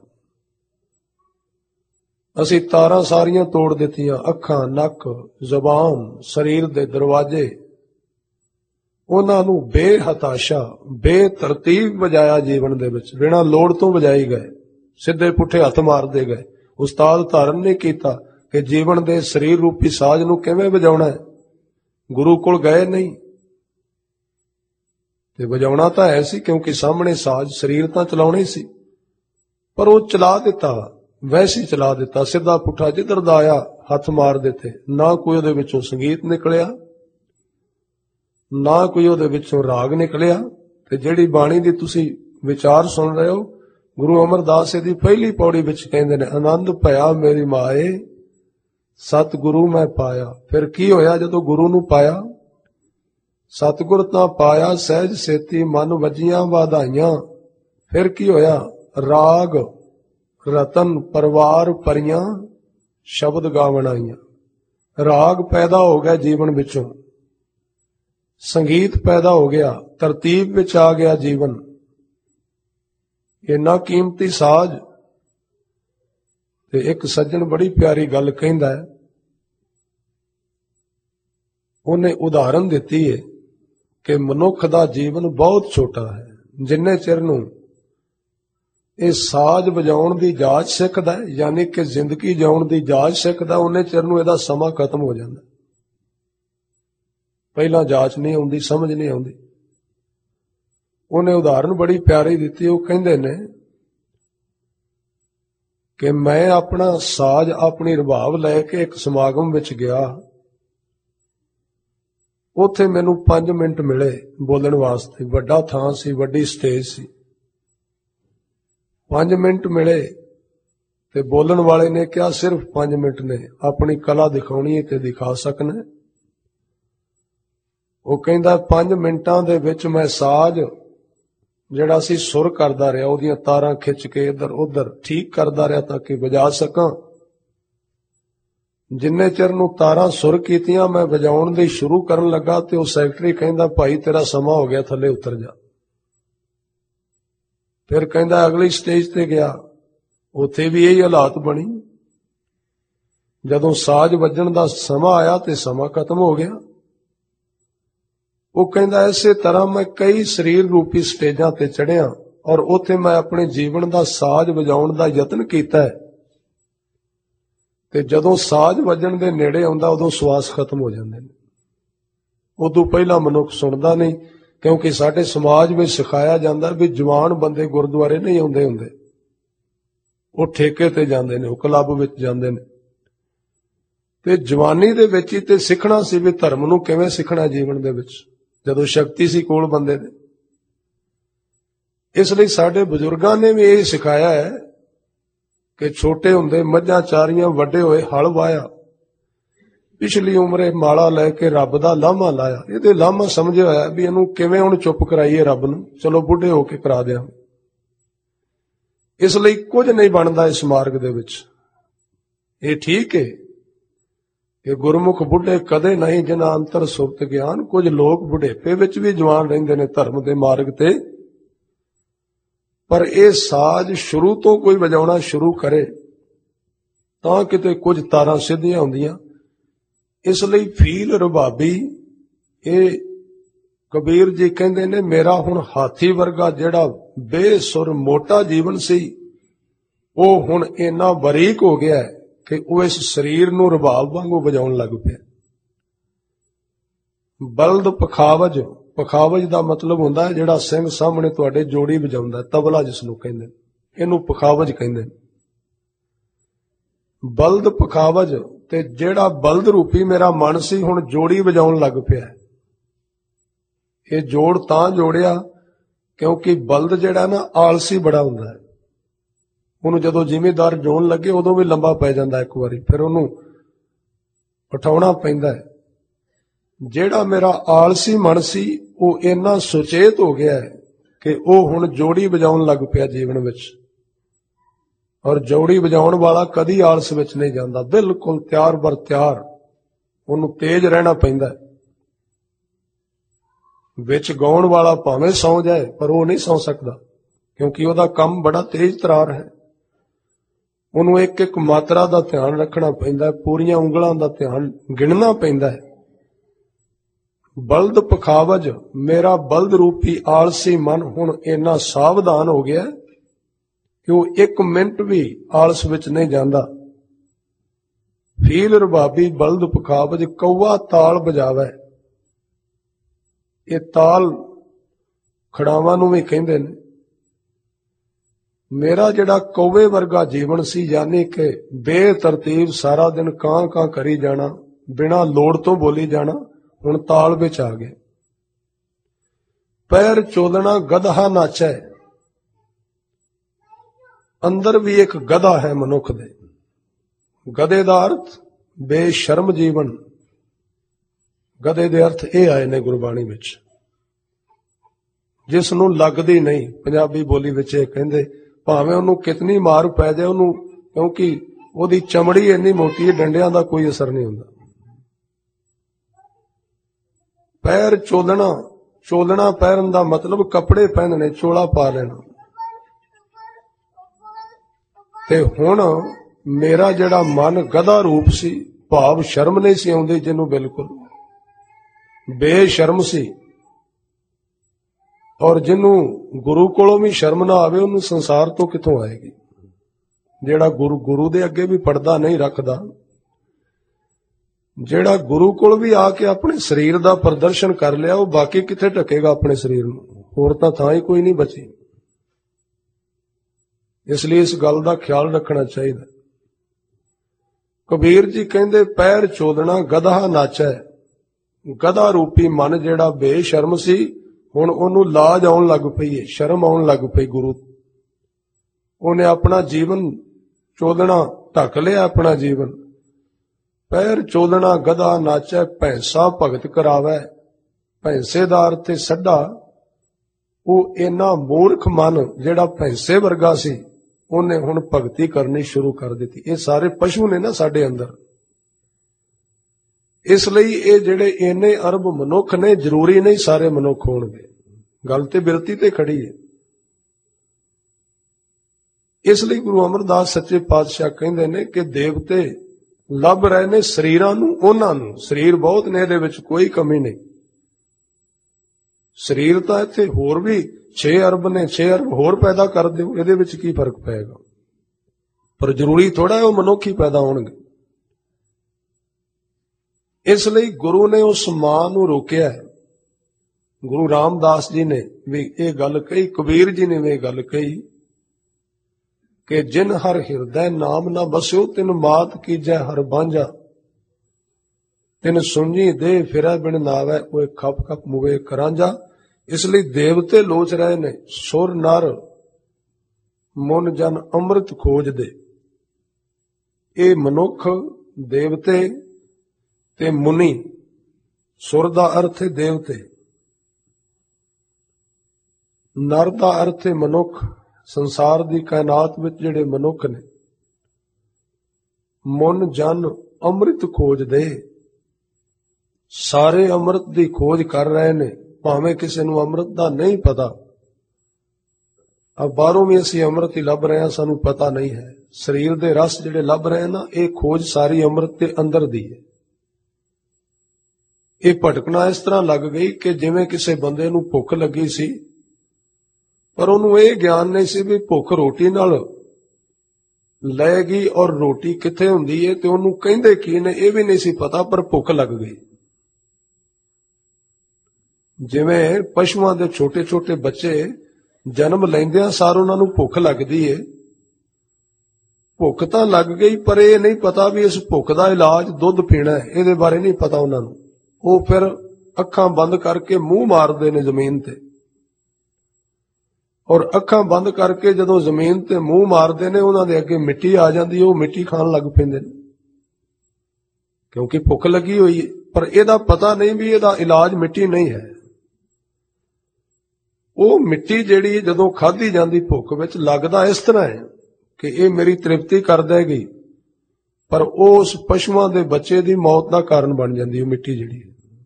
ਅਸੀਂ ਤਾਰਾਂ ਸਾਰੀਆਂ ਤੋੜ ਦਿੱਤੀਆਂ, ਅੱਖਾਂ, ਨੱਕ, ਜ਼ੁਬਾਨ, ਸਰੀਰ ਦੇ ਦਰਵਾਜ਼ੇ, ਉਹਨਾਂ ਨੂੰ ਬੇਹਤਾਸ਼ਾ, ਬੇਤਰਤੀਬ ਵਜਾਇਆ ਜੀਵਨ ਦੇ ਵਿੱਚ, ਬਿਨਾਂ ਲੋੜ ਤੋਂ ਵਜਾਈ ਗਏ, ਸਿੱਧੇ ਪੁੱਠੇ ਹੱਥ ਮਾਰਦੇ ਗਏ। ਉਸਤਾਦ ਧਾਰਨ ਨਹੀਂ ਕੀਤਾ ਕਿ ਜੀਵਨ ਦੇ ਸਰੀਰ ਰੂਪੀ ਸਾਜ਼ ਨੂੰ ਕਿਵੇਂ ਵਜਾਉਣਾ ਹੈ। ਗੁਰੂ ਕੋਲ ਗਏ ਨਹੀਂ ਤੇ ਵਜਾਉਣਾ ਤਾਂ ਹੈ ਸੀ, ਕਿਉਂਕਿ ਸਾਹਮਣੇ ਸਾਜ਼ ਸਰੀਰ ਤਾਂ ਚਲਾਉਣਾ ਹੀ ਸੀ, ਪਰ ਉਹ ਚਲਾ ਦਿੱਤਾ, ਵੈਸੇ ਹੀ ਚਲਾ ਦਿੱਤਾ, ਸਿੱਧਾ ਪੁੱਠਾ ਜਿੱਧਰ ਦਾ ਆਇਆ ਹੱਥ ਮਾਰ ਦਿੱਤੇ। ਨਾ ਕੋਈ ਉਹਦੇ ਵਿੱਚੋਂ ਸੰਗੀਤ ਨਿਕਲਿਆ, ਨਾ ਕੋਈ ਉਹਦੇ ਵਿੱਚੋਂ ਰਾਗ ਨਿਕਲਿਆ। ਤੇ ਜਿਹੜੀ ਬਾਣੀ ਦੀ ਤੁਸੀਂ ਵਿਚਾਰ ਸੁਣ ਰਹੇ ਹੋ, ਗੁਰੂ ਅਮਰਦਾਸ ਜੀ ਦੀ ਪਹਿਲੀ ਪੌੜੀ ਵਿੱਚ ਕਹਿੰਦੇ ਨੇ, ਆਨੰਦ ਭਇਆ ਮੇਰੀ ਮਾਏ ਸਤਿਗੁਰੂ ਮੈਂ ਪਾਇਆ। ਫਿਰ ਕੀ ਹੋਇਆ ਜਦੋਂ ਗੁਰੂ ਨੂੰ ਪਾਇਆ? ਸਤਿਗੁਰ ਤਾਂ ਪਾਇਆ ਸਹਿਜ ਸੇਤੀ, ਮਨ ਵੱਜੀਆਂ ਵਧਾਈਆਂ। ਫਿਰ ਕੀ ਹੋਇਆ? ਰਾਗ ਰਤਨ ਪਰਿਵਾਰ ਭਰੀਆਂ, ਸ਼ਬਦ ਗਾਵਣ ਆਈਆਂ। ਰਾਗ ਪੈਦਾ ਹੋ ਗਿਆ ਜੀਵਨ ਵਿੱਚੋਂ, ਸੰਗੀਤ ਪੈਦਾ ਹੋ ਗਿਆ, ਤਰਤੀਬ ਵਿੱਚ ਆ ਗਿਆ ਜੀਵਨ। ਇੰਨਾ ਕੀਮਤੀ ਸਾਜ਼। ਤੇ ਇੱਕ ਸੱਜਣ ਬੜੀ ਪਿਆਰੀ ਗੱਲ ਕਹਿੰਦਾ ਹੈ, ਉਹਨੇ ਉਦਾਹਰਨ ਦਿੱਤੀ ਹੈ ਕਿ ਮਨੁੱਖ ਦਾ ਜੀਵਨ ਬਹੁਤ ਛੋਟਾ ਹੈ। ਜਿੰਨੇ ਚਿਰ ਨੂੰ ਇਹ ਸਾਜ਼ ਵਜਾਉਣ ਦੀ ਜਾਚ ਸਿੱਖਦਾ ਹੈ, ਯਾਨੀ ਕਿ ਜ਼ਿੰਦਗੀ ਜਿਉਣ ਦੀ ਜਾਚ ਸਿੱਖਦਾ, ਉਹਨੇ ਚਿਰ ਨੂੰ ਇਹਦਾ ਸਮਾਂ ਖਤਮ ਹੋ ਜਾਂਦਾ। ਪਹਿਲਾਂ ਜਾਚ ਨਹੀਂ ਆਉਂਦੀ, ਸਮਝ ਨਹੀਂ ਆਉਂਦੀ। ਉਹਨੇ ਉਦਾਹਰਨ ਬੜੀ ਪਿਆਰੀ ਦਿੱਤੀ। ਉਹ ਕਹਿੰਦੇ ਨੇ ਕਿ ਮੈਂ ਆਪਣਾ ਸਾਜ਼, ਆਪਣੀ ਰਬਾਬ ਲੈ ਕੇ ਇੱਕ ਸਮਾਗਮ ਵਿੱਚ ਗਿਆ। ਉੱਥੇ ਮੈਨੂੰ 5 ਮਿੰਟ ਮਿਲੇ ਬੋਲਣ ਵਾਸਤੇ। ਵੱਡਾ ਥਾਂ ਸੀ, ਵੱਡੀ ਸਟੇਜ ਸੀ। 5 ਮਿੰਟ ਮਿਲੇ ਤੇ ਬੋਲਣ ਵਾਲੇ ਨੇ ਕਿਹਾ ਸਿਰਫ 5 ਮਿੰਟ ਨੇ, ਆਪਣੀ ਕਲਾ ਦਿਖਾਉਣੀ ਹੈ ਤੇ ਦਿਖਾ ਸਕਣਾ। ਉਹ ਕਹਿੰਦਾ 5 ਮਿੰਟਾਂ ਦੇ ਵਿੱਚ ਮੈਂ ਸਾਜ਼ ਜਿਹੜਾ ਸੀ ਸੁਰ ਕਰਦਾ ਰਿਹਾ, ਉਹਦੀਆਂ ਤਾਰਾਂ ਖਿੱਚ ਕੇ ਇੱਧਰ ਉੱਧਰ ਠੀਕ ਕਰਦਾ ਰਿਹਾ ਤਾਂ ਕਿ ਵਜਾ ਸਕਾਂ। ਜਿੰਨੇ ਚਿਰ ਨੂੰ ਤਾਰਾਂ ਸੁਰ ਕੀਤੀਆਂ, ਮੈਂ ਵਜਾਉਣ ਦੀ ਸ਼ੁਰੂ ਕਰਨ ਲੱਗਾ ਤੇ ਉਹ ਸੈਕਟਰੀ ਕਹਿੰਦਾ ਭਾਈ ਤੇਰਾ ਸਮਾਂ ਹੋ ਗਿਆ, ਥੱਲੇ ਉਤਰ ਜਾ। ਫਿਰ ਕਹਿੰਦਾ ਅਗਲੀ ਸਟੇਜ ਤੇ ਗਿਆ, ਉੱਥੇ ਵੀ ਇਹੀ ਹਾਲਾਤ ਬਣੀ। ਜਦੋਂ ਸਾਜ਼ ਵੱਜਣ ਦਾ ਸਮਾਂ ਆਇਆ ਤੇ ਸਮਾਂ ਖਤਮ ਹੋ ਗਿਆ। ਉਹ ਕਹਿੰਦਾ ਇਸੇ ਤਰ੍ਹਾਂ ਮੈਂ ਕਈ ਸਰੀਰ ਰੂਪੀ ਸਟੇਜਾਂ ਤੇ ਚੜ੍ਹਿਆ ਔਰ ਉੱਥੇ ਮੈਂ ਆਪਣੇ ਜੀਵਨ ਦਾ ਸਾਜ਼ ਵਜਾਉਣ ਦਾ ਯਤਨ ਕੀਤਾ ਹੈ, ਤੇ ਜਦੋਂ ਸਾਜ਼ ਵੱਜਣ ਦੇ ਨੇੜੇ ਆਉਂਦਾ ਉਦੋਂ ਸਵਾਸ ਖਤਮ ਹੋ ਜਾਂਦੇ ਨੇ। ਉਦੋਂ ਪਹਿਲਾਂ ਮਨੁੱਖ ਸੁਣਦਾ ਨਹੀਂ, ਕਿਉਂਕਿ ਸਾਡੇ ਸਮਾਜ ਵਿੱਚ ਸਿਖਾਇਆ ਜਾਂਦਾ ਵੀ ਜਵਾਨ ਬੰਦੇ ਗੁਰਦੁਆਰੇ ਨਹੀਂ ਆਉਂਦੇ ਹੁੰਦੇ, ਉਹ ਠੇਕੇ ਤੇ ਜਾਂਦੇ ਨੇ, ਉਹ ਕਲੱਬ ਵਿੱਚ ਜਾਂਦੇ ਨੇ। ਤੇ ਜਵਾਨੀ ਦੇ ਵਿੱਚ ਹੀ ਤੇ ਸਿੱਖਣਾ ਸੀ ਵੀ ਧਰਮ ਨੂੰ ਕਿਵੇਂ ਸਿੱਖਣਾ ਜੀਵਨ ਦੇ ਵਿੱਚ, ਜਦੋਂ ਸ਼ਕਤੀ ਸੀ ਕੋਲ ਬੰਦੇ ਦੇ। ਇਸ ਲਈ ਸਾਡੇ ਬਜ਼ੁਰਗਾਂ ਨੇ ਵੀ ਇਹ ਸਿਖਾਇਆ ਹੈ ਕਿ ਛੋਟੇ ਹੁੰਦੇ ਮੱਝਾਂ ਚਾਰੀਆਂ, ਵੱਡੇ ਹੋਏ ਹਲ ਵਾਇਆ, ਪਿਛਲੀ ਉਮਰੇ ਮਾਲਾ ਲੈ ਕੇ ਰੱਬ ਦਾ ਲਾਮਾ ਲਾਇਆ। ਇਹਦੇ ਲਾਮਾ ਸਮਝਿਆ ਹੋਇਆ ਵੀ ਇਹਨੂੰ ਕਿਵੇਂ ਹੁਣ ਚੁੱਪ ਕਰਾਈਏ ਰੱਬ ਨੂੰ, ਚਲੋ ਬੁੱਢੇ ਹੋ ਕੇ ਕਰਾ ਦਿਆਂ। ਇਸ ਲਈ ਕੁਝ ਨਹੀਂ ਬਣਦਾ ਇਸ ਮਾਰਗ ਦੇ ਵਿੱਚ। ਇਹ ਠੀਕ ਹੈ ਕਿ ਗੁਰਮੁਖ ਬੁੱਢੇ ਕਦੇ ਨਹੀਂ ਜਿਨ੍ਹਾਂ ਅੰਤਰ ਸੁਰਤ ਗਿਆਨ। ਕੁਝ ਲੋਕ ਬੁਢੇਪੇ ਵਿੱਚ ਵੀ ਜਵਾਨ ਰਹਿੰਦੇ ਨੇ ਧਰਮ ਦੇ ਮਾਰਗ ਤੇ, ਪਰ ਇਹ ਸਾਜ਼ ਸ਼ੁਰੂ ਤੋਂ ਕੋਈ ਵਜਾਉਣਾ ਸ਼ੁਰੂ ਕਰੇ ਤਾਂ ਕਿਤੇ ਕੁਝ ਤਾਰਾਂ ਸਿੱਧੀਆਂ ਹੁੰਦੀਆਂ। ਇਸ ਲਈ ਫੀਲ ਰਬਾਬੀ, ਇਹ ਕਬੀਰ ਜੀ ਕਹਿੰਦੇ ਨੇ ਮੇਰਾ ਹੁਣ ਹਾਥੀ ਵਰਗਾ ਜਿਹੜਾ ਬੇਸੁਰ ਮੋਟਾ ਜੀਵਨ ਸੀ, ਉਹ ਹੁਣ ਇੰਨਾ ਬਰੀਕ ਹੋ ਗਿਆ ਕਿ ਉਹ ਇਸ ਸਰੀਰ ਨੂੰ ਰਬਾਬ ਵਾਂਗੂ ਵਜਾਉਣ ਲੱਗ ਪਿਆ। ਬਲਦ ਪਖਾਵਜ, ਪਖਾਵਜ ਦਾ ਮਤਲਬ ਹੁੰਦਾ ਹੈ ਜਿਹੜਾ ਸਿੰਘ ਸਾਹਮਣੇ ਤੁਹਾਡੇ ਜੋੜੀ ਵਜਾਉਂਦਾ, ਤਬਲਾ ਜਿਸ ਨੂੰ ਕਹਿੰਦੇ, ਇਹਨੂੰ ਪਖਾਵਜ ਕਹਿੰਦੇ। ਬਲਦ ਪਖਾਵਜ, ਤੇ ਜਿਹੜਾ ਬਲਦ ਰੂਪੀ ਮੇਰਾ ਮਨ ਸੀ ਹੁਣ ਜੋੜੀ ਵਜਾਉਣ ਲੱਗ ਪਿਆ। ਇਹ ਜੋੜ ਤਾਂ ਜੋੜਿਆ ਕਿਉਂਕਿ ਬਲਦ ਜਿਹੜਾ ਨਾ ਆਲਸੀ ਬੜਾ ਹੁੰਦਾ ਹੈ, ਉਹਨੂੰ ਜਦੋਂ ਜ਼ਿਮੀਦਾਰ ਜੋਣ ਲੱਗੇ ਉਦੋਂ ਵੀ ਲੰਬਾ ਪੈ ਜਾਂਦਾ ਇੱਕ ਵਾਰੀ, ਫਿਰ ਉਹਨੂੰ ਉਠਾਉਣਾ ਪੈਂਦਾ ਹੈ। ਜਿਹੜਾ ਮੇਰਾ ਆਲਸੀ ਮਨ ਸੀ ਉਹ ਇੰਨਾ ਸੁਚੇਤ ਹੋ ਗਿਆ ਹੈ ਕਿ ਉਹ ਹੁਣ ਜੋੜੀ ਵਜਾਉਣ ਲੱਗ ਪਿਆ ਜੀਵਨ ਵਿੱਚ। ਔਰ ਜੋੜੀ ਵਜਾਉਣ ਵਾਲਾ ਕਦੀ ਆਲਸ ਵਿੱਚ ਨਹੀਂ ਜਾਂਦਾ, ਬਿਲਕੁਲ ਤਿਆਰ ਬਰ ਤਿਆਰ, ਉਹਨੂੰ ਤੇਜ਼ ਰਹਿਣਾ ਪੈਂਦਾ। ਵਿੱਚ ਗਾਉਣ ਵਾਲਾ ਭਾਵੇਂ ਸੌਂ ਜਾਏ ਪਰ ਉਹ ਨਹੀਂ ਸੌਂ ਸਕਦਾ, ਕਿਉਂਕਿ ਉਹਦਾ ਕੰਮ ਬੜਾ ਤੇਜ਼ ਤਰਾਰ ਹੈ। ਉਹਨੂੰ ਇੱਕ ਇੱਕ ਮਾਤਰਾ ਦਾ ਧਿਆਨ ਰੱਖਣਾ ਪੈਂਦਾ, ਪੂਰੀਆਂ ਉਂਗਲਾਂ ਦਾ ਧਿਆਨ ਗਿਣਨਾ ਪੈਂਦਾ ਹੈ। ਬਲਦ ਪਖਾਵਜ, ਮੇਰਾ ਬਲਦ ਰੂਪੀ ਆਲਸੀ ਮਨ ਹੁਣ ਇੰਨਾ ਸਾਵਧਾਨ ਹੋ ਗਿਆ ਕਿ ਉਹ ਇੱਕ ਮਿੰਟ ਵੀ ਆਲਸ ਵਿੱਚ ਨਹੀਂ ਜਾਂਦਾ। ਫੀਲ ਰਬਾਬੀ ਬਲਦ ਪਖਾਵਜ, ਕੌਵਾ ਤਾਲ ਬਜਾਵੇ। ਇਹ ਤਾਲ ਖੜਾਵਾਂ ਨੂੰ ਵੀ ਕਹਿੰਦੇ ਨੇ। ਮੇਰਾ ਜਿਹੜਾ ਕੌਵੇ ਵਰਗਾ ਜੀਵਨ ਸੀ, ਯਾਨੀ ਕਿ ਬੇਤਰਤੀਬ ਸਾਰਾ ਦਿਨ ਕਾਂ ਕਾਂ ਕਰੀ ਜਾਣਾ, ਬਿਨਾਂ ਲੋੜ ਤੋਂ ਬੋਲੀ ਜਾਣਾ, ਹੁਣ ਤਾਲ ਵਿੱਚ ਆ ਗਿਆ। ਪੈਰ ਚੋਦਣਾ ਗਧਾ ਨਾਚੈ, ਅੰਦਰ ਵੀ ਇੱਕ ਗਧਾ ਹੈ ਮਨੁੱਖ ਦੇ। ਗਧੇ ਦਾ ਅਰਥ ਬੇਸ਼ਰਮ ਜੀਵਨ। ਗਧੇ ਦੇ ਅਰਥ ਇਹ ਆਏ ਨੇ ਗੁਰਬਾਣੀ ਵਿੱਚ, ਜਿਸ ਨੂੰ ਲੱਗਦੀ ਨਹੀਂ। ਪੰਜਾਬੀ ਬੋਲੀ ਵਿੱਚ ਇਹ ਕਹਿੰਦੇ, ਭਾਵੇਂ ਉਹਨੂੰ ਕਿਤਨੀ ਮਾਰ ਪੈ ਜਾਏ ਉਹਨੂੰ, ਕਿਉਂਕਿ ਉਹਦੀ ਚਮੜੀ ਇੰਨੀ ਮੋਟੀ ਹੈ, ਡੰਡਿਆਂ ਦਾ ਕੋਈ ਅਸਰ ਨਹੀਂ ਹੁੰਦਾ। ਪੈਰ ਚੋਲਣਾ, ਚੋਲਣਾ ਪਹਿਰਨ ਦਾ ਮਤਲਬ ਕੱਪੜੇ ਪਹਿਨਣੇ, ਚੋਲਾ ਪਾ ਲੈਣਾ। ਤੇ ਹੁਣ ਮੇਰਾ ਜਿਹੜਾ ਮਨ ਗਧਾ ਰੂਪ ਸੀ, ਭਾਵ ਸ਼ਰਮ ਨਹੀਂ ਸੀ ਆਉਂਦੀ ਜਿਹਨੂੰ, ਬਿਲਕੁਲ ਬੇਸ਼ਰਮ ਸੀ। ਔਰ ਜਿਹਨੂੰ ਗੁਰੂ ਕੋਲੋਂ ਵੀ ਸ਼ਰਮ ਨਾ ਆਵੇ ਉਹਨੂੰ ਸੰਸਾਰ ਤੋਂ ਕਿੱਥੋਂ ਆਏਗੀ। ਜਿਹੜਾ ਗੁਰੂ ਦੇ ਅੱਗੇ ਵੀ ਪਰਦਾ ਨਹੀਂ ਰੱਖਦਾ, ਜਿਹੜਾ ਗੁਰੂ ਕੋਲ ਵੀ ਆ ਕੇ ਆਪਣੇ ਸਰੀਰ ਦਾ ਪ੍ਰਦਰਸ਼ਨ ਕਰ ਲਿਆ, ਉਹ ਬਾਕੀ ਕਿੱਥੇ ਢਕੇਗਾ ਆਪਣੇ ਸਰੀਰ ਨੂੰ, ਹੋਰ ਤਾਂ ਥਾਂ ਹੀ ਕੋਈ ਨਹੀਂ ਬਚੀ। ਇਸ ਲਈ ਇਸ ਗੱਲ ਦਾ ਖਿਆਲ ਰੱਖਣਾ ਚਾਹੀਦਾ। ਕਬੀਰ ਜੀ ਕਹਿੰਦੇ, ਪੈਰ ਚੋਦਣਾ ਗਧਾ ਨਾਚੈ। ਗਧਾ ਰੂਪੀ ਮਨ ਜਿਹੜਾ ਬੇਸ਼ਰਮ ਸੀ, ਹੁਣ ਉਹਨੂੰ ਲਾਜ ਆਉਣ ਲੱਗ ਪਈ ਹੈ, ਸ਼ਰਮ ਆਉਣ ਲੱਗ ਪਈ ਗੁਰੂ। ਉਹਨੇ ਆਪਣਾ ਜੀਵਨ ਚੋਦਣਾ ਢੱਕ ਲਿਆ, ਆਪਣਾ ਜੀਵਨ। ਪੈਰ ਚੋਦਣਾ ਗਧਾ ਨਾਚੈ, ਭੈਂਸਾ ਭਗਤ ਕਰਾਵੈ। ਭੈਂਸੇ ਦਾ ਅਰਥ ਤੇ ਸੱਡਾ। ਉਹ ਇੰਨਾ ਮੂਰਖ ਮਨ ਜਿਹੜਾ ਭੈਂਸੇ ਵਰਗਾ ਸੀ, ਉਹਨੇ ਹੁਣ ਭਗਤੀ ਕਰਨੀ ਸ਼ੁਰੂ ਕਰ ਦਿੱਤੀ। ਇਹ ਸਾਰੇ ਪਸ਼ੂ ਨੇ ਨਾ ਸਾਡੇ ਅੰਦਰ, ਇਸ ਲਈ ਇਹ ਜਿਹੜੇ ਇੰਨੇ ਅਰਬ ਮਨੁੱਖ ਨੇ, ਜ਼ਰੂਰੀ ਨਹੀਂ ਸਾਰੇ ਮਨੁੱਖ ਹੋਣਗੇ। ਗੱਲ ਤੇ ਬਿਰਤੀ ਤੇ ਖੜੀ ਹੈ। ਇਸ ਲਈ ਗੁਰੂ ਅਮਰਦਾਸ ਸੱਚੇ ਪਾਤਸ਼ਾਹ ਕਹਿੰਦੇ ਨੇ ਕਿ ਦੇਵਤੇ ਲੱਭ ਰਹੇ ਨੇ ਸਰੀਰਾਂ ਨੂੰ, ਉਹਨਾਂ ਨੂੰ। ਸਰੀਰ ਬਹੁਤ ਨੇ, ਇਹਦੇ ਵਿੱਚ ਕੋਈ ਕਮੀ ਨਹੀਂ। ਸਰੀਰ ਤਾਂ ਇੱਥੇ ਹੋਰ ਵੀ 6 ਅਰਬ ਨੇ, 6 ਅਰਬ ਹੋਰ ਪੈਦਾ ਕਰ ਦਿਓ, ਇਹਦੇ ਵਿੱਚ ਕੀ ਫਰਕ ਪਏਗਾ। ਪਰ ਜ਼ਰੂਰੀ ਥੋੜਾ ਹੈ ਉਹ ਮਨੁੱਖ ਹੀ ਪੈਦਾ ਹੋਣਗੇ। ਇਸ ਲਈ ਗੁਰੂ ਨੇ ਉਸ ਮਾਂ ਨੂੰ ਰੋਕਿਆ ਹੈ। ਗੁਰੂ ਰਾਮਦਾਸ ਜੀ ਨੇ ਵੀ ਇਹ ਗੱਲ ਕਹੀ, ਕਬੀਰ ਜੀ ਨੇ ਵੀ ਇਹ ਗੱਲ ਕਹੀ ਕਿ ਜਿਨ ਹਰ ਹਿਰਦੈ ਨਾਮ ਨਾ ਬਸਿਓ, ਤਿਨ ਮਾਤ ਕੀਜੈ ਹਰ ਬਾਂਝਾ। ਤਿਨ ਸੁਣੀ ਦੇ ਫਿਰੈ ਬਿਨ ਨਾਵੈ, ਉਹ ਖਪ ਖਪ ਮੁਵੇ ਕਰਾਂਝਾ। ਇਸ ਲਈ ਦੇਵਤੇ ਲੋਚ ਰਹੇ ਨੇ, ਸੁਰ ਨਰ ਮਨ ਜਨ ਅੰਮ੍ਰਿਤ ਖੋਜਦੇ। ਇਹ ਮਨੁੱਖ, ਦੇਵਤੇ ਤੇ ਮੁਨੀ। ਸੁਰ ਦਾ ਅਰਥ ਹੈ ਦੇਵਤੇ, ਨਰ ਦਾ ਅਰਥ ਹੈ ਮਨੁੱਖ। ਸੰਸਾਰ ਦੀ ਕਾਇਨਾਤ ਵਿੱਚ ਜਿਹੜੇ ਮਨੁੱਖ ਨੇ, ਮਨ ਜਨ ਅੰਮ੍ਰਿਤ ਖੋਜਦੇ, ਸਾਰੇ ਅੰਮ੍ਰਿਤ ਦੀ ਖੋਜ ਕਰ ਰਹੇ ਨੇ। ਭਾਵੇਂ ਕਿਸੇ ਨੂੰ ਅੰਮ੍ਰਿਤ ਦਾ ਨਹੀਂ ਪਤਾ, ਬਾਹਰੋਂ ਵੀ ਅਸੀਂ ਅੰਮ੍ਰਿਤ ਹੀ ਲੱਭ ਰਹੇ ਹਾਂ, ਸਾਨੂੰ ਪਤਾ ਨਹੀਂ ਹੈ। ਸਰੀਰ ਦੇ ਰਸ ਜਿਹੜੇ ਲੱਭ ਰਹੇ ਨਾ, ਇਹ ਖੋਜ ਸਾਰੀ ਅੰਮ੍ਰਿਤ ਦੇ ਅੰਦਰ ਦੀ ਹੈ। ਇਹ ਭਟਕਣਾ ਇਸ ਤਰ੍ਹਾਂ ਲੱਗ ਗਈ ਕਿ ਜਿਵੇਂ ਕਿਸੇ ਬੰਦੇ ਨੂੰ ਭੁੱਖ ਲੱਗੀ ਸੀ, ਪਰ ਉਹਨੂੰ ਇਹ ਗਿਆਨ ਨਹੀਂ ਸੀ ਵੀ ਭੁੱਖ ਰੋਟੀ ਨਾਲ ਲੈ ਗਈ ਔਰ ਰੋਟੀ ਕਿੱਥੇ ਹੁੰਦੀ ਏ ਤੇ ਉਹਨੂੰ ਕਹਿੰਦੇ ਕੀ ਨੇ ਇਹ ਵੀ ਨਹੀਂ ਸੀ ਪਤਾ, ਪਰ ਭੁੱਖ ਲੱਗ ਗਈ। ਜਿਵੇਂ ਪਸ਼ੂਆਂ ਦੇ ਛੋਟੇ ਛੋਟੇ ਬੱਚੇ ਜਨਮ ਲੈਂਦਿਆਂ ਸਾਰ ਉਹਨਾਂ ਨੂੰ ਭੁੱਖ ਲੱਗਦੀ ਏ, ਭੁੱਖ ਤਾਂ ਲੱਗ ਗਈ ਪਰ ਇਹ ਨਹੀਂ ਪਤਾ ਵੀ ਇਸ ਭੁੱਖ ਦਾ ਇਲਾਜ ਦੁੱਧ ਪੀਣਾ ਹੈ, ਇਹਦੇ ਬਾਰੇ ਨਹੀਂ ਪਤਾ ਉਹਨਾਂ ਨੂੰ। ਉਹ ਫਿਰ ਅੱਖਾਂ ਬੰਦ ਕਰਕੇ ਮੂੰਹ ਮਾਰਦੇ ਨੇ ਜ਼ਮੀਨ ਤੇ, ਔਰ ਅੱਖਾਂ ਬੰਦ ਕਰਕੇ ਜਦੋਂ ਜ਼ਮੀਨ ਤੇ ਮੂੰਹ ਮਾਰਦੇ ਨੇ ਉਹਨਾਂ ਦੇ ਅੱਗੇ ਮਿੱਟੀ ਆ ਜਾਂਦੀ, ਉਹ ਮਿੱਟੀ ਖਾਣ ਲੱਗ ਪੈਂਦੇ ਨੇ ਕਿਉਂਕਿ ਭੁੱਖ ਲੱਗੀ ਹੋਈ ਹੈ। ਪਰ ਇਹਦਾ ਪਤਾ ਨਹੀਂ ਵੀ ਇਹਦਾ ਇਲਾਜ ਮਿੱਟੀ ਨਹੀਂ ਹੈ। ਉਹ ਮਿੱਟੀ ਜਿਹੜੀ ਜਦੋਂ ਖਾਧੀ ਜਾਂਦੀ ਭੁੱਖ ਵਿੱਚ ਲੱਗਦਾ ਇਸ ਤਰ੍ਹਾਂ ਹੈ ਕਿ ਇਹ ਮੇਰੀ ਤ੍ਰਿਪਤੀ ਕਰ ਦੇਗੀ, ਪਰ ਉਹ ਉਸ ਪਸ਼ੂਆਂ ਦੇ ਬੱਚੇ ਦੀ ਮੌਤ ਦਾ ਕਾਰਨ ਬਣ ਜਾਂਦੀ ਹੈ ਮਿੱਟੀ ਜਿਹੜੀ।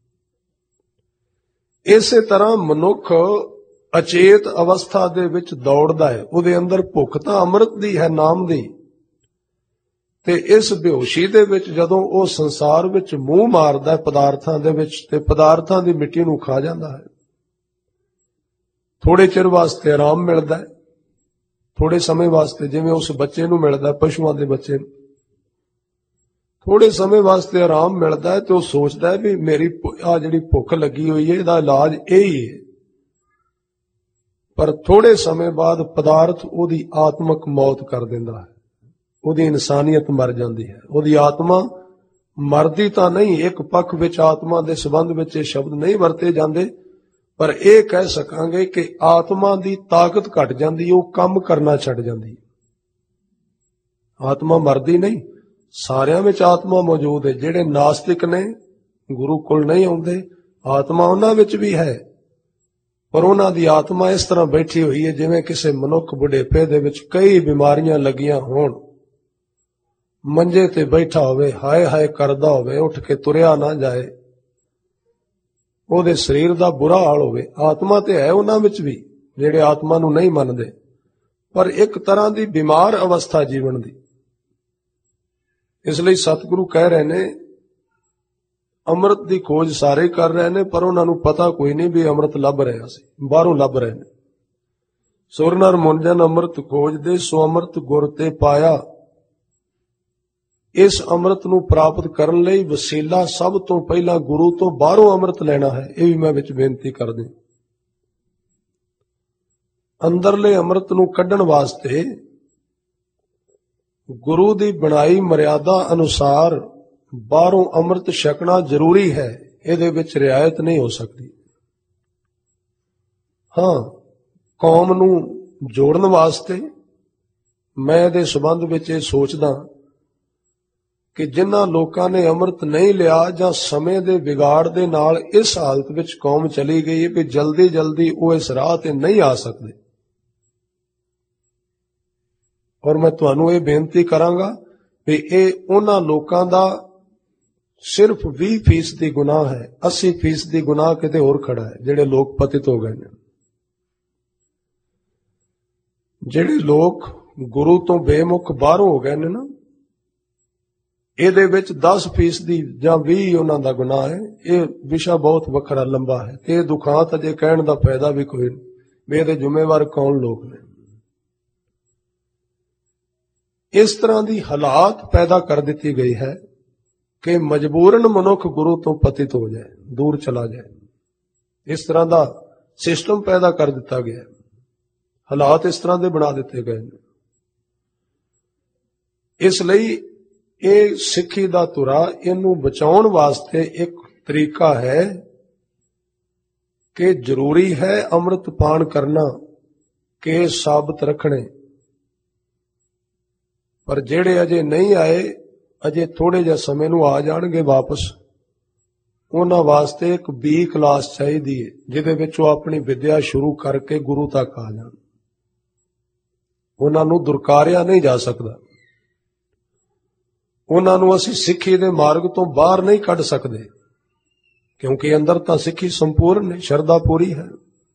ਇਸੇ ਤਰ੍ਹਾਂ ਮਨੁੱਖ ਅਚੇਤ ਅਵਸਥਾ ਦੇ ਵਿੱਚ ਦੌੜਦਾ ਹੈ, ਉਹਦੇ ਅੰਦਰ ਭੁੱਖ ਤਾਂ ਅੰਮ੍ਰਿਤ ਦੀ ਹੈ, ਨਾਮ ਦੀ, ਤੇ ਇਸ ਬੇਹੋਸ਼ੀ ਦੇ ਵਿੱਚ ਜਦੋਂ ਉਹ ਸੰਸਾਰ ਵਿੱਚ ਮੂੰਹ ਮਾਰਦਾ ਪਦਾਰਥਾਂ ਦੇ ਵਿੱਚ ਤੇ ਪਦਾਰਥਾਂ ਦੀ ਮਿੱਟੀ ਨੂੰ ਖਾ ਜਾਂਦਾ ਹੈ। ਥੋੜੇ ਚਿਰ ਵਾਸਤੇ ਆਰਾਮ ਮਿਲਦਾ ਹੈ, ਥੋੜੇ ਸਮੇਂ ਵਾਸਤੇ, ਜਿਵੇਂ ਉਸ ਬੱਚੇ ਨੂੰ ਮਿਲਦਾ, ਪਸ਼ੂਆਂ ਦੇ ਬੱਚੇ ਨੂੰ ਥੋੜੇ ਸਮੇਂ ਵਾਸਤੇ ਆਰਾਮ ਮਿਲਦਾ ਹੈ ਤੇ ਉਹ ਸੋਚਦਾ ਹੈ ਵੀ ਮੇਰੀ ਆ ਜਿਹੜੀ ਭੁੱਖ ਲੱਗੀ ਹੋਈ ਹੈ ਇਹਦਾ ਇਲਾਜ ਇਹ ਹੀ ਹੈ। ਪਰ ਥੋੜੇ ਸਮੇਂ ਬਾਅਦ ਪਦਾਰਥ ਉਹਦੀ ਆਤਮਕ ਮੌਤ ਕਰ ਦਿੰਦਾ ਹੈ, ਉਹਦੀ ਇਨਸਾਨੀਅਤ ਮਰ ਜਾਂਦੀ ਹੈ। ਉਹਦੀ ਆਤਮਾ ਮਰਦੀ ਤਾਂ ਨਹੀਂ, ਇੱਕ ਪੱਖ ਵਿੱਚ ਆਤਮਾ ਦੇ ਸੰਬੰਧ ਵਿੱਚ ਇਹ ਸ਼ਬਦ ਨਹੀਂ ਵਰਤੇ ਜਾਂਦੇ, ਪਰ ਇਹ ਕਹਿ ਸਕਾਂਗੇ ਕਿ ਆਤਮਾ ਦੀ ਤਾਕਤ ਘਟ ਜਾਂਦੀ, ਉਹ ਕੰਮ ਕਰਨਾ ਛੱਡ ਜਾਂਦੀ। ਆਤਮਾ ਮਰਦੀ ਨਹੀਂ, ਸਾਰਿਆਂ ਵਿੱਚ ਆਤਮਾ ਮੌਜੂਦ ਹੈ। ਜਿਹੜੇ ਨਾਸਤਿਕ ਨੇ, ਗੁਰੂ ਕੋਲ ਨਹੀਂ ਆਉਂਦੇ, ਆਤਮਾ ਉਹਨਾਂ ਵਿੱਚ ਵੀ ਹੈ, ਪਰ ਉਹਨਾਂ ਦੀ ਆਤਮਾ ਇਸ ਤਰ੍ਹਾਂ ਬੈਠੀ ਹੋਈ ਹੈ ਜਿਵੇਂ ਕਿਸੇ ਮਨੁੱਖ ਬੁਢੇਪੇ ਦੇ ਵਿੱਚ ਕਈ ਬਿਮਾਰੀਆਂ ਲੱਗੀਆਂ ਹੋਣ, ਮੰਜੇ ਤੇ ਬੈਠਾ ਹੋਵੇ, ਹਾਏ ਹਾਏ ਕਰਦਾ ਹੋਵੇ, ਉੱਠ ਕੇ ਤੁਰਿਆ ਨਾ ਜਾਏ, ਉਹਦੇ ਸਰੀਰ ਦਾ ਬੁਰਾ ਹਾਲ ਹੋਵੇ। ਆਤਮਾ ਤੇ ਹੈ ਉਹਨਾਂ ਵਿੱਚ ਵੀ ਜਿਹੜੇ ਆਤਮਾ ਨੂੰ ਨਹੀਂ ਮੰਨਦੇ, ਪਰ ਇੱਕ ਤਰ੍ਹਾਂ ਦੀ ਬਿਮਾਰ ਅਵਸਥਾ ਜੀਵਨ ਦੀ। ਇਸ ਲਈ ਸਤਿਗੁਰੂ ਕਹਿ ਰਹੇ ਨੇ ਅੰਮ੍ਰਿਤ ਦੀ ਖੋਜ ਸਾਰੇ ਕਰ ਰਹੇ ਨੇ, ਪਰ ਉਹਨਾਂ ਨੂੰ ਪਤਾ ਕੋਈ ਨਹੀਂ ਵੀ ਅੰਮ੍ਰਿਤ ਲੱਭ ਰਿਹਾ ਸੀ, ਬਾਹਰੋਂ ਲੱਭ ਰਹੇ ਨੇ। ਸੁਰ ਨਰ ਮੁੰਜਨ ਅੰਮ੍ਰਿਤ ਖੋਜਦੇ, ਸੋ ਅੰਮ੍ਰਿਤ ਗੁਰ ਤੇ ਪਾਇਆ। ਇਸ ਅੰਮ੍ਰਿਤ ਨੂੰ ਪ੍ਰਾਪਤ ਕਰਨ ਲਈ ਵਸੀਲਾ ਸਭ ਤੋਂ ਪਹਿਲਾਂ ਗੁਰੂ ਤੋਂ ਬਾਹਰੋਂ ਅੰਮ੍ਰਿਤ ਲੈਣਾ ਹੈ। ਇਹ ਵੀ ਮੈਂ ਵਿੱਚ ਬੇਨਤੀ ਕਰਦਾ। ਅੰਦਰਲੇ ਅੰਮ੍ਰਿਤ ਨੂੰ ਕੱਢਣ ਵਾਸਤੇ ਗੁਰੂ ਦੀ ਬਣਾਈ ਮਰਿਆਦਾ ਅਨੁਸਾਰ ਬਾਹਰੋਂ ਅੰਮ੍ਰਿਤ ਛਕਣਾ ਜ਼ਰੂਰੀ ਹੈ, ਇਹਦੇ ਵਿੱਚ ਰਿਆਇਤ ਨਹੀਂ ਹੋ ਸਕਦੀ। ਹਾਂ, ਕੌਮ ਨੂੰ ਜੋੜਨ ਵਾਸਤੇ ਮੈਂ ਇਹਦੇ ਸੰਬੰਧ ਵਿੱਚ ਇਹ ਸੋਚਦਾ ਕਿ ਜਿਨ੍ਹਾਂ ਲੋਕਾਂ ਨੇ ਅੰਮ੍ਰਿਤ ਨਹੀਂ ਲਿਆ ਜਾਂ ਸਮੇਂ ਦੇ ਵਿਗਾੜ ਦੇ ਨਾਲ ਇਸ ਹਾਲਤ ਵਿੱਚ ਕੌਮ ਚਲੀ ਗਈ ਹੈ ਵੀ ਜਲਦੀ ਜਲਦੀ ਉਹ ਇਸ ਰਾਹ ਤੇ ਨਹੀਂ ਆ ਸਕਦੇ, ਔਰ ਮੈਂ ਤੁਹਾਨੂੰ ਇਹ ਬੇਨਤੀ ਕਰਾਂਗਾ ਵੀ ਇਹ ਉਹਨਾਂ ਲੋਕਾਂ ਦਾ ਸਿਰਫ 20% ਗੁਨਾਹ ਹੈ, 80% ਗੁਨਾਹ ਕਿਤੇ ਹੋਰ ਖੜਾ ਹੈ। ਜਿਹੜੇ ਲੋਕ ਪਤਿਤ ਹੋ ਗਏ ਨੇ, ਜਿਹੜੇ ਲੋਕ ਗੁਰੂ ਤੋਂ ਬੇਮੁਖ ਬਾਹਰੋਂ ਹੋ ਗਏ ਨੇ ਨਾ, ਇਹਦੇ ਵਿੱਚ 10% ਜਾਂ 20% ਉਹਨਾਂ ਦਾ ਗੁਨਾਹ ਹੈ। ਇਹ ਵਿਸ਼ਾ ਬਹੁਤ ਵੱਖਰਾ ਲੰਬਾ ਹੈ ਤੇ ਇਹ ਦੁਖਾਂਤ ਅਜੇ ਕਹਿਣ ਦਾ ਫਾਇਦਾ ਵੀ ਕੋਈ ਨਹੀਂ ਵੀ ਇਹਦੇ ਜ਼ਿੰਮੇਵਾਰ ਕੌਣ ਲੋਕ ਨੇ। ਇਸ ਤਰ੍ਹਾਂ ਦੀ ਹਾਲਾਤ ਪੈਦਾ ਕਰ ਦਿੱਤੀ ਗਈ ਹੈ ਕਿ ਮਜਬੂਰਨ ਮਨੁੱਖ ਗੁਰੂ ਤੋਂ ਪਤਿਤ ਹੋ ਜਾਏ, ਦੂਰ ਚਲਾ ਜਾਏ। ਇਸ ਤਰ੍ਹਾਂ ਦਾ ਸਿਸਟਮ ਪੈਦਾ ਕਰ ਦਿੱਤਾ ਗਿਆ, ਹਾਲਾਤ ਇਸ ਤਰ੍ਹਾਂ ਦੇ ਬਣਾ ਦਿੱਤੇ ਗਏ ਨੇ। ਇਸ ਲਈ ਇਹ ਸਿੱਖੀ ਦਾ ਧੁਰਾ, ਇਹਨੂੰ ਬਚਾਉਣ ਵਾਸਤੇ ਇੱਕ ਤਰੀਕਾ ਹੈ ਕਿ ਜ਼ਰੂਰੀ ਹੈ ਅੰਮ੍ਰਿਤ ਪਾਨ ਕਰਨਾ, ਕਿ ਸਾਬਤ ਰੱਖਣੇ। ਪਰ ਜਿਹੜੇ ਅਜੇ ਨਹੀਂ ਆਏ, ਅਜੇ ਥੋੜੇ ਜਿਹੇ ਸਮੇਂ ਨੂੰ ਆ ਜਾਣਗੇ ਵਾਪਸ, ਉਹਨਾਂ ਵਾਸਤੇ ਇੱਕ B ਕਲਾਸ ਚਾਹੀਦੀ ਹੈ ਜਿਹਦੇ ਵਿੱਚ ਉਹ ਆਪਣੀ ਵਿਦਿਆ ਸ਼ੁਰੂ ਕਰਕੇ ਗੁਰੂ ਤੱਕ ਆ ਜਾਣ। ਉਹਨਾਂ ਨੂੰ ਦੁਰਕਾਰਿਆ ਨਹੀਂ ਜਾ ਸਕਦਾ, ਉਹਨਾਂ ਨੂੰ ਅਸੀਂ ਸਿੱਖੀ ਦੇ ਮਾਰਗ ਤੋਂ ਬਾਹਰ ਨਹੀਂ ਕੱਢ ਸਕਦੇ, ਕਿਉਂਕਿ ਅੰਦਰ ਤਾਂ ਸਿੱਖੀ ਸੰਪੂਰਨ ਹੈ, ਸ਼ਰਧਾ ਪੂਰੀ ਹੈ,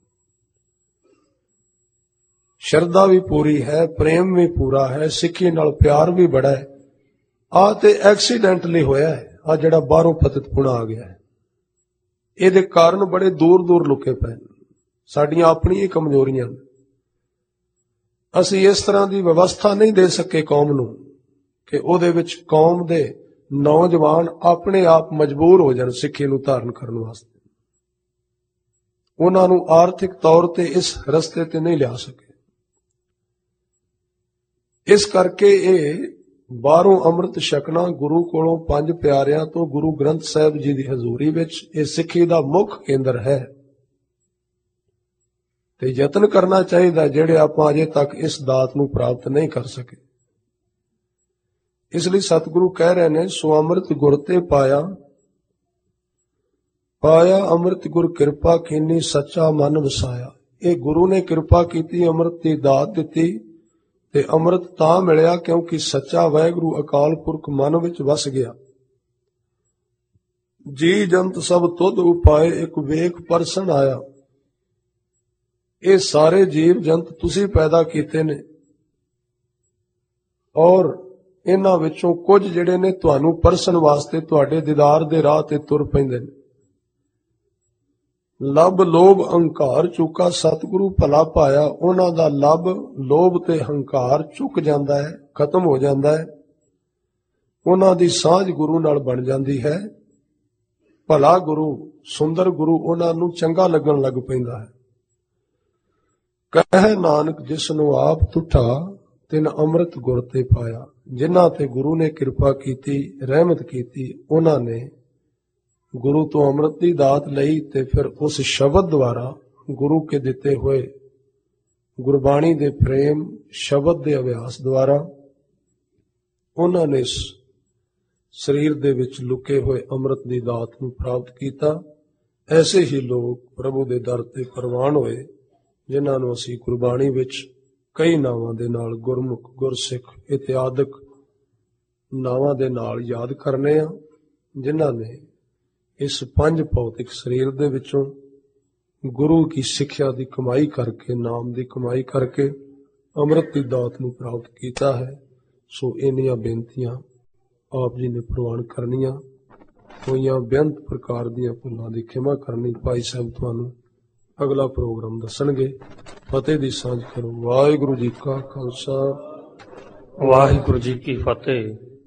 ਸ਼ਰਧਾ ਵੀ ਪੂਰੀ ਹੈ, ਪ੍ਰੇਮ ਵੀ ਪੂਰਾ ਹੈ, ਸਿੱਖੀ ਨਾਲ ਪਿਆਰ ਵੀ ਬੜਾ ਹੈ। ਆਹ ਤੇ ਐਕਸੀਡੈਂਟਲੀ ਹੋਇਆ ਹੈ, ਆਹ ਜਿਹੜਾ ਬਾਹਰੋਂ ਪਤਿਤਪੁਣਾ ਆ ਗਿਆ ਹੈ, ਇਹਦੇ ਕਾਰਨ ਬੜੇ ਦੂਰ ਦੂਰ ਲੁਕੇ ਪਏ ਨੇ, ਸਾਡੀਆਂ ਆਪਣੀਆਂ ਹੀ ਕਮਜ਼ੋਰੀਆਂ ਨੇ। ਅਸੀਂ ਇਸ ਤਰ੍ਹਾਂ ਦੀ ਵਿਵਸਥਾ ਨਹੀਂ ਦੇ ਸਕੇ ਕੌਮ ਨੂੰ ਕਿ ਉਹਦੇ ਵਿੱਚ ਕੌਮ ਦੇ ਨੌਜਵਾਨ ਆਪਣੇ ਆਪ ਮਜਬੂਰ ਹੋ ਜਾਣ ਸਿੱਖੀ ਨੂੰ ਧਾਰਨ ਕਰਨ ਵਾਸਤੇ। ਉਹਨਾਂ ਨੂੰ ਆਰਥਿਕ ਤੌਰ ਤੇ ਇਸ ਰਸਤੇ ਤੇ ਨਹੀਂ ਲਿਆ ਸਕੇ। ਇਸ ਕਰਕੇ ਇਹ ਬਾਹਰੋਂ ਅੰਮ੍ਰਿਤ ਛਕਣਾ ਗੁਰੂ ਕੋਲੋਂ ਪੰਜ ਪਿਆਰਿਆਂ ਤੋਂ ਗੁਰੂ ਗ੍ਰੰਥ ਸਾਹਿਬ ਜੀ ਦੀ ਹਜ਼ੂਰੀ ਵਿੱਚ ਇਹ ਸਿੱਖੀ ਦਾ ਮੁੱਖ ਕੇਂਦਰ ਹੈ ਤੇ ਯਤਨ ਕਰਨਾ ਚਾਹੀਦਾ ਜਿਹੜੇ ਆਪਾਂ ਅਜੇ ਤੱਕ ਇਸ ਦਾਤ ਨੂੰ ਪ੍ਰਾਪਤ ਨਹੀਂ ਕਰ ਸਕੇ। ਇਸ ਲਈ ਸਤਿਗੁਰੂ ਕਹਿ ਰਹੇ ਨੇ, ਸੋ ਅੰਮ੍ਰਿਤ ਗੁਰ ਤੇ ਪਾਇਆ ਅੰਮ੍ਰਿਤ ਗੁਰ ਕਿਰਪਾ ਕੀਨੀ ਸੱਚਾ ਮਨ ਵਸਾਇਆ। ਇਹ ਗੁਰੂ ਨੇ ਕਿਰਪਾ ਕੀਤੀ, ਅੰਮ੍ਰਿਤ ਦੀ ਦਾਤ ਦਿੱਤੀ ਤੇ ਅੰਮ੍ਰਿਤ ਤਾਂ ਮਿਲਿਆ ਕਿਉਂਕਿ ਸੱਚਾ ਵਾਹਿਗੁਰੂ ਅਕਾਲ ਪੁਰਖ ਮਨ ਵਿੱਚ ਵਸ ਗਿਆ। ਜੀ ਜੰਤ ਸਭ ਤੁਧ ਉਪਾਏ ਇੱਕ ਵੇਖ ਪਰਸਨ ਆਇਆ। ਇਹ ਸਾਰੇ ਜੀਵ ਜੰਤ ਤੁਸੀਂ ਪੈਦਾ ਕੀਤੇ ਨੇ ਔਰ ਇਹਨਾਂ ਵਿੱਚੋਂ ਕੁਝ ਜਿਹੜੇ ਨੇ ਤੁਹਾਨੂੰ ਪਰਸਨ ਵਾਸਤੇ ਤੁਹਾਡੇ ਦੀਦਾਰ ਦੇ ਰਾਹ ਤੇ ਤੁਰ ਪੈਂਦੇ ਨੇ। ਲੱਭ ਲੋਭ ਅਹੰਕਾਰ ਚੁੱਕਾ ਸਤਿਗੁਰੂ ਭਲਾ ਪਾਇਆ। ਉਹਨਾਂ ਦਾ ਲੱਭ ਲੋਭ ਤੇ ਹੰਕਾਰ ਚੁੱਕ ਜਾਂਦਾ ਹੈ, ਖਤਮ ਹੋ ਜਾਂਦਾ ਹੈ। ਉਹਨਾਂ ਦੀ ਸਾਂਝ ਗੁਰੂ ਨਾਲ ਬਣ ਜਾਂਦੀ ਹੈ। ਭਲਾ ਗੁਰੂ, ਸੁੰਦਰ ਗੁਰੂ ਉਹਨਾਂ ਨੂੰ ਚੰਗਾ ਲੱਗਣ ਲੱਗ ਪੈਂਦਾ ਹੈ। ਕਹਿ ਨਾਨਕ ਜਿਸ ਨੂੰ ਆਪ ਤੁਠਾ ਤਿਨ ਅੰਮ੍ਰਿਤ ਗੁਰ ਤੇ ਪਾਇਆ। ਜਿਨ੍ਹਾਂ ਤੇ ਗੁਰੂ ਨੇ ਕਿਰਪਾ ਕੀਤੀ, ਰਹਿਮਤ ਕੀਤੀ, ਉਹਨਾਂ ਨੇ ਗੁਰੂ ਤੋਂ ਅੰਮ੍ਰਿਤ ਦੀ ਦਾਤ ਲਈ ਤੇ ਫਿਰ ਉਸ ਸ਼ਬਦ ਦੁਆਰਾ ਗੁਰੂ ਕੇ ਦਿੱਤੇ ਹੋਏ ਗੁਰਬਾਣੀ ਦੇ ਪ੍ਰੇਮ ਸ਼ਬਦ ਦੇ ਅਭਿਆਸ ਦੁਆਰਾ ਉਹਨਾਂ ਨੇ ਸਰੀਰ ਦੇ ਵਿੱਚ ਲੁਕੇ ਹੋਏ ਅੰਮ੍ਰਿਤ ਦੀ ਦਾਤ ਨੂੰ ਪ੍ਰਾਪਤ ਕੀਤਾ। ਐਸੇ ਹੀ ਲੋਕ ਪ੍ਰਭੂ ਦੇ ਦਰ ਤੇ ਪ੍ਰਵਾਨ ਹੋਏ ਜਿਨ੍ਹਾਂ ਨੂੰ ਅਸੀਂ ਗੁਰਬਾਣੀ ਵਿੱਚ ਕਈ ਨਾਵਾਂ ਦੇ ਨਾਲ ਗੁਰਮੁਖ, ਗੁਰਸਿੱਖ ਇਤਿਆਦਿਕ ਨਾਵਾਂ ਦੇ ਨਾਲ ਯਾਦ ਕਰਨੇ ਆ, ਜਿਨ੍ਹਾਂ ਨੇ ਇਸ ਪੰਜ ਭੌਤਿਕ ਸਰੀਰ ਦੇ ਵਿੱਚੋਂ ਗੁਰੂ ਕੀ ਸਿੱਖਿਆ ਦੀ ਕਮਾਈ ਕਰਕੇ, ਨਾਮ ਦੀ ਕਮਾਈ ਕਰਕੇ ਅੰਮ੍ਰਿਤ ਦੀ ਦਾਤ ਨੂੰ ਪ੍ਰਾਪਤ ਕੀਤਾ ਹੈ। ਸੋ ਇੰਨੀਆਂ ਬੇਨਤੀਆਂ ਆਪ ਜੀ ਨੇ ਪ੍ਰਵਾਨ ਕਰਨੀਆਂ। ਹੋਈਆਂ ਬੇਅੰਤ ਪ੍ਰਕਾਰ ਦੀਆਂ ਭੁੱਲਾਂ ਦੀ ਖਿਮਾ ਕਰਨੀ। ਭਾਈ ਸਾਹਿਬ ਤੁਹਾਨੂੰ ਅਗਲਾ ਪ੍ਰੋਗਰਾਮ ਦੱਸਣਗੇ। ਫਤਿਹ ਦੀ ਸਾਂਝ ਕਰੋ। ਵਾਹਿਗੁਰੂ ਜੀ ਕਾ ਖਾਲਸਾ, ਵਾਹਿਗੁਰੂ ਜੀ ਕੀ ਫਤਿਹ।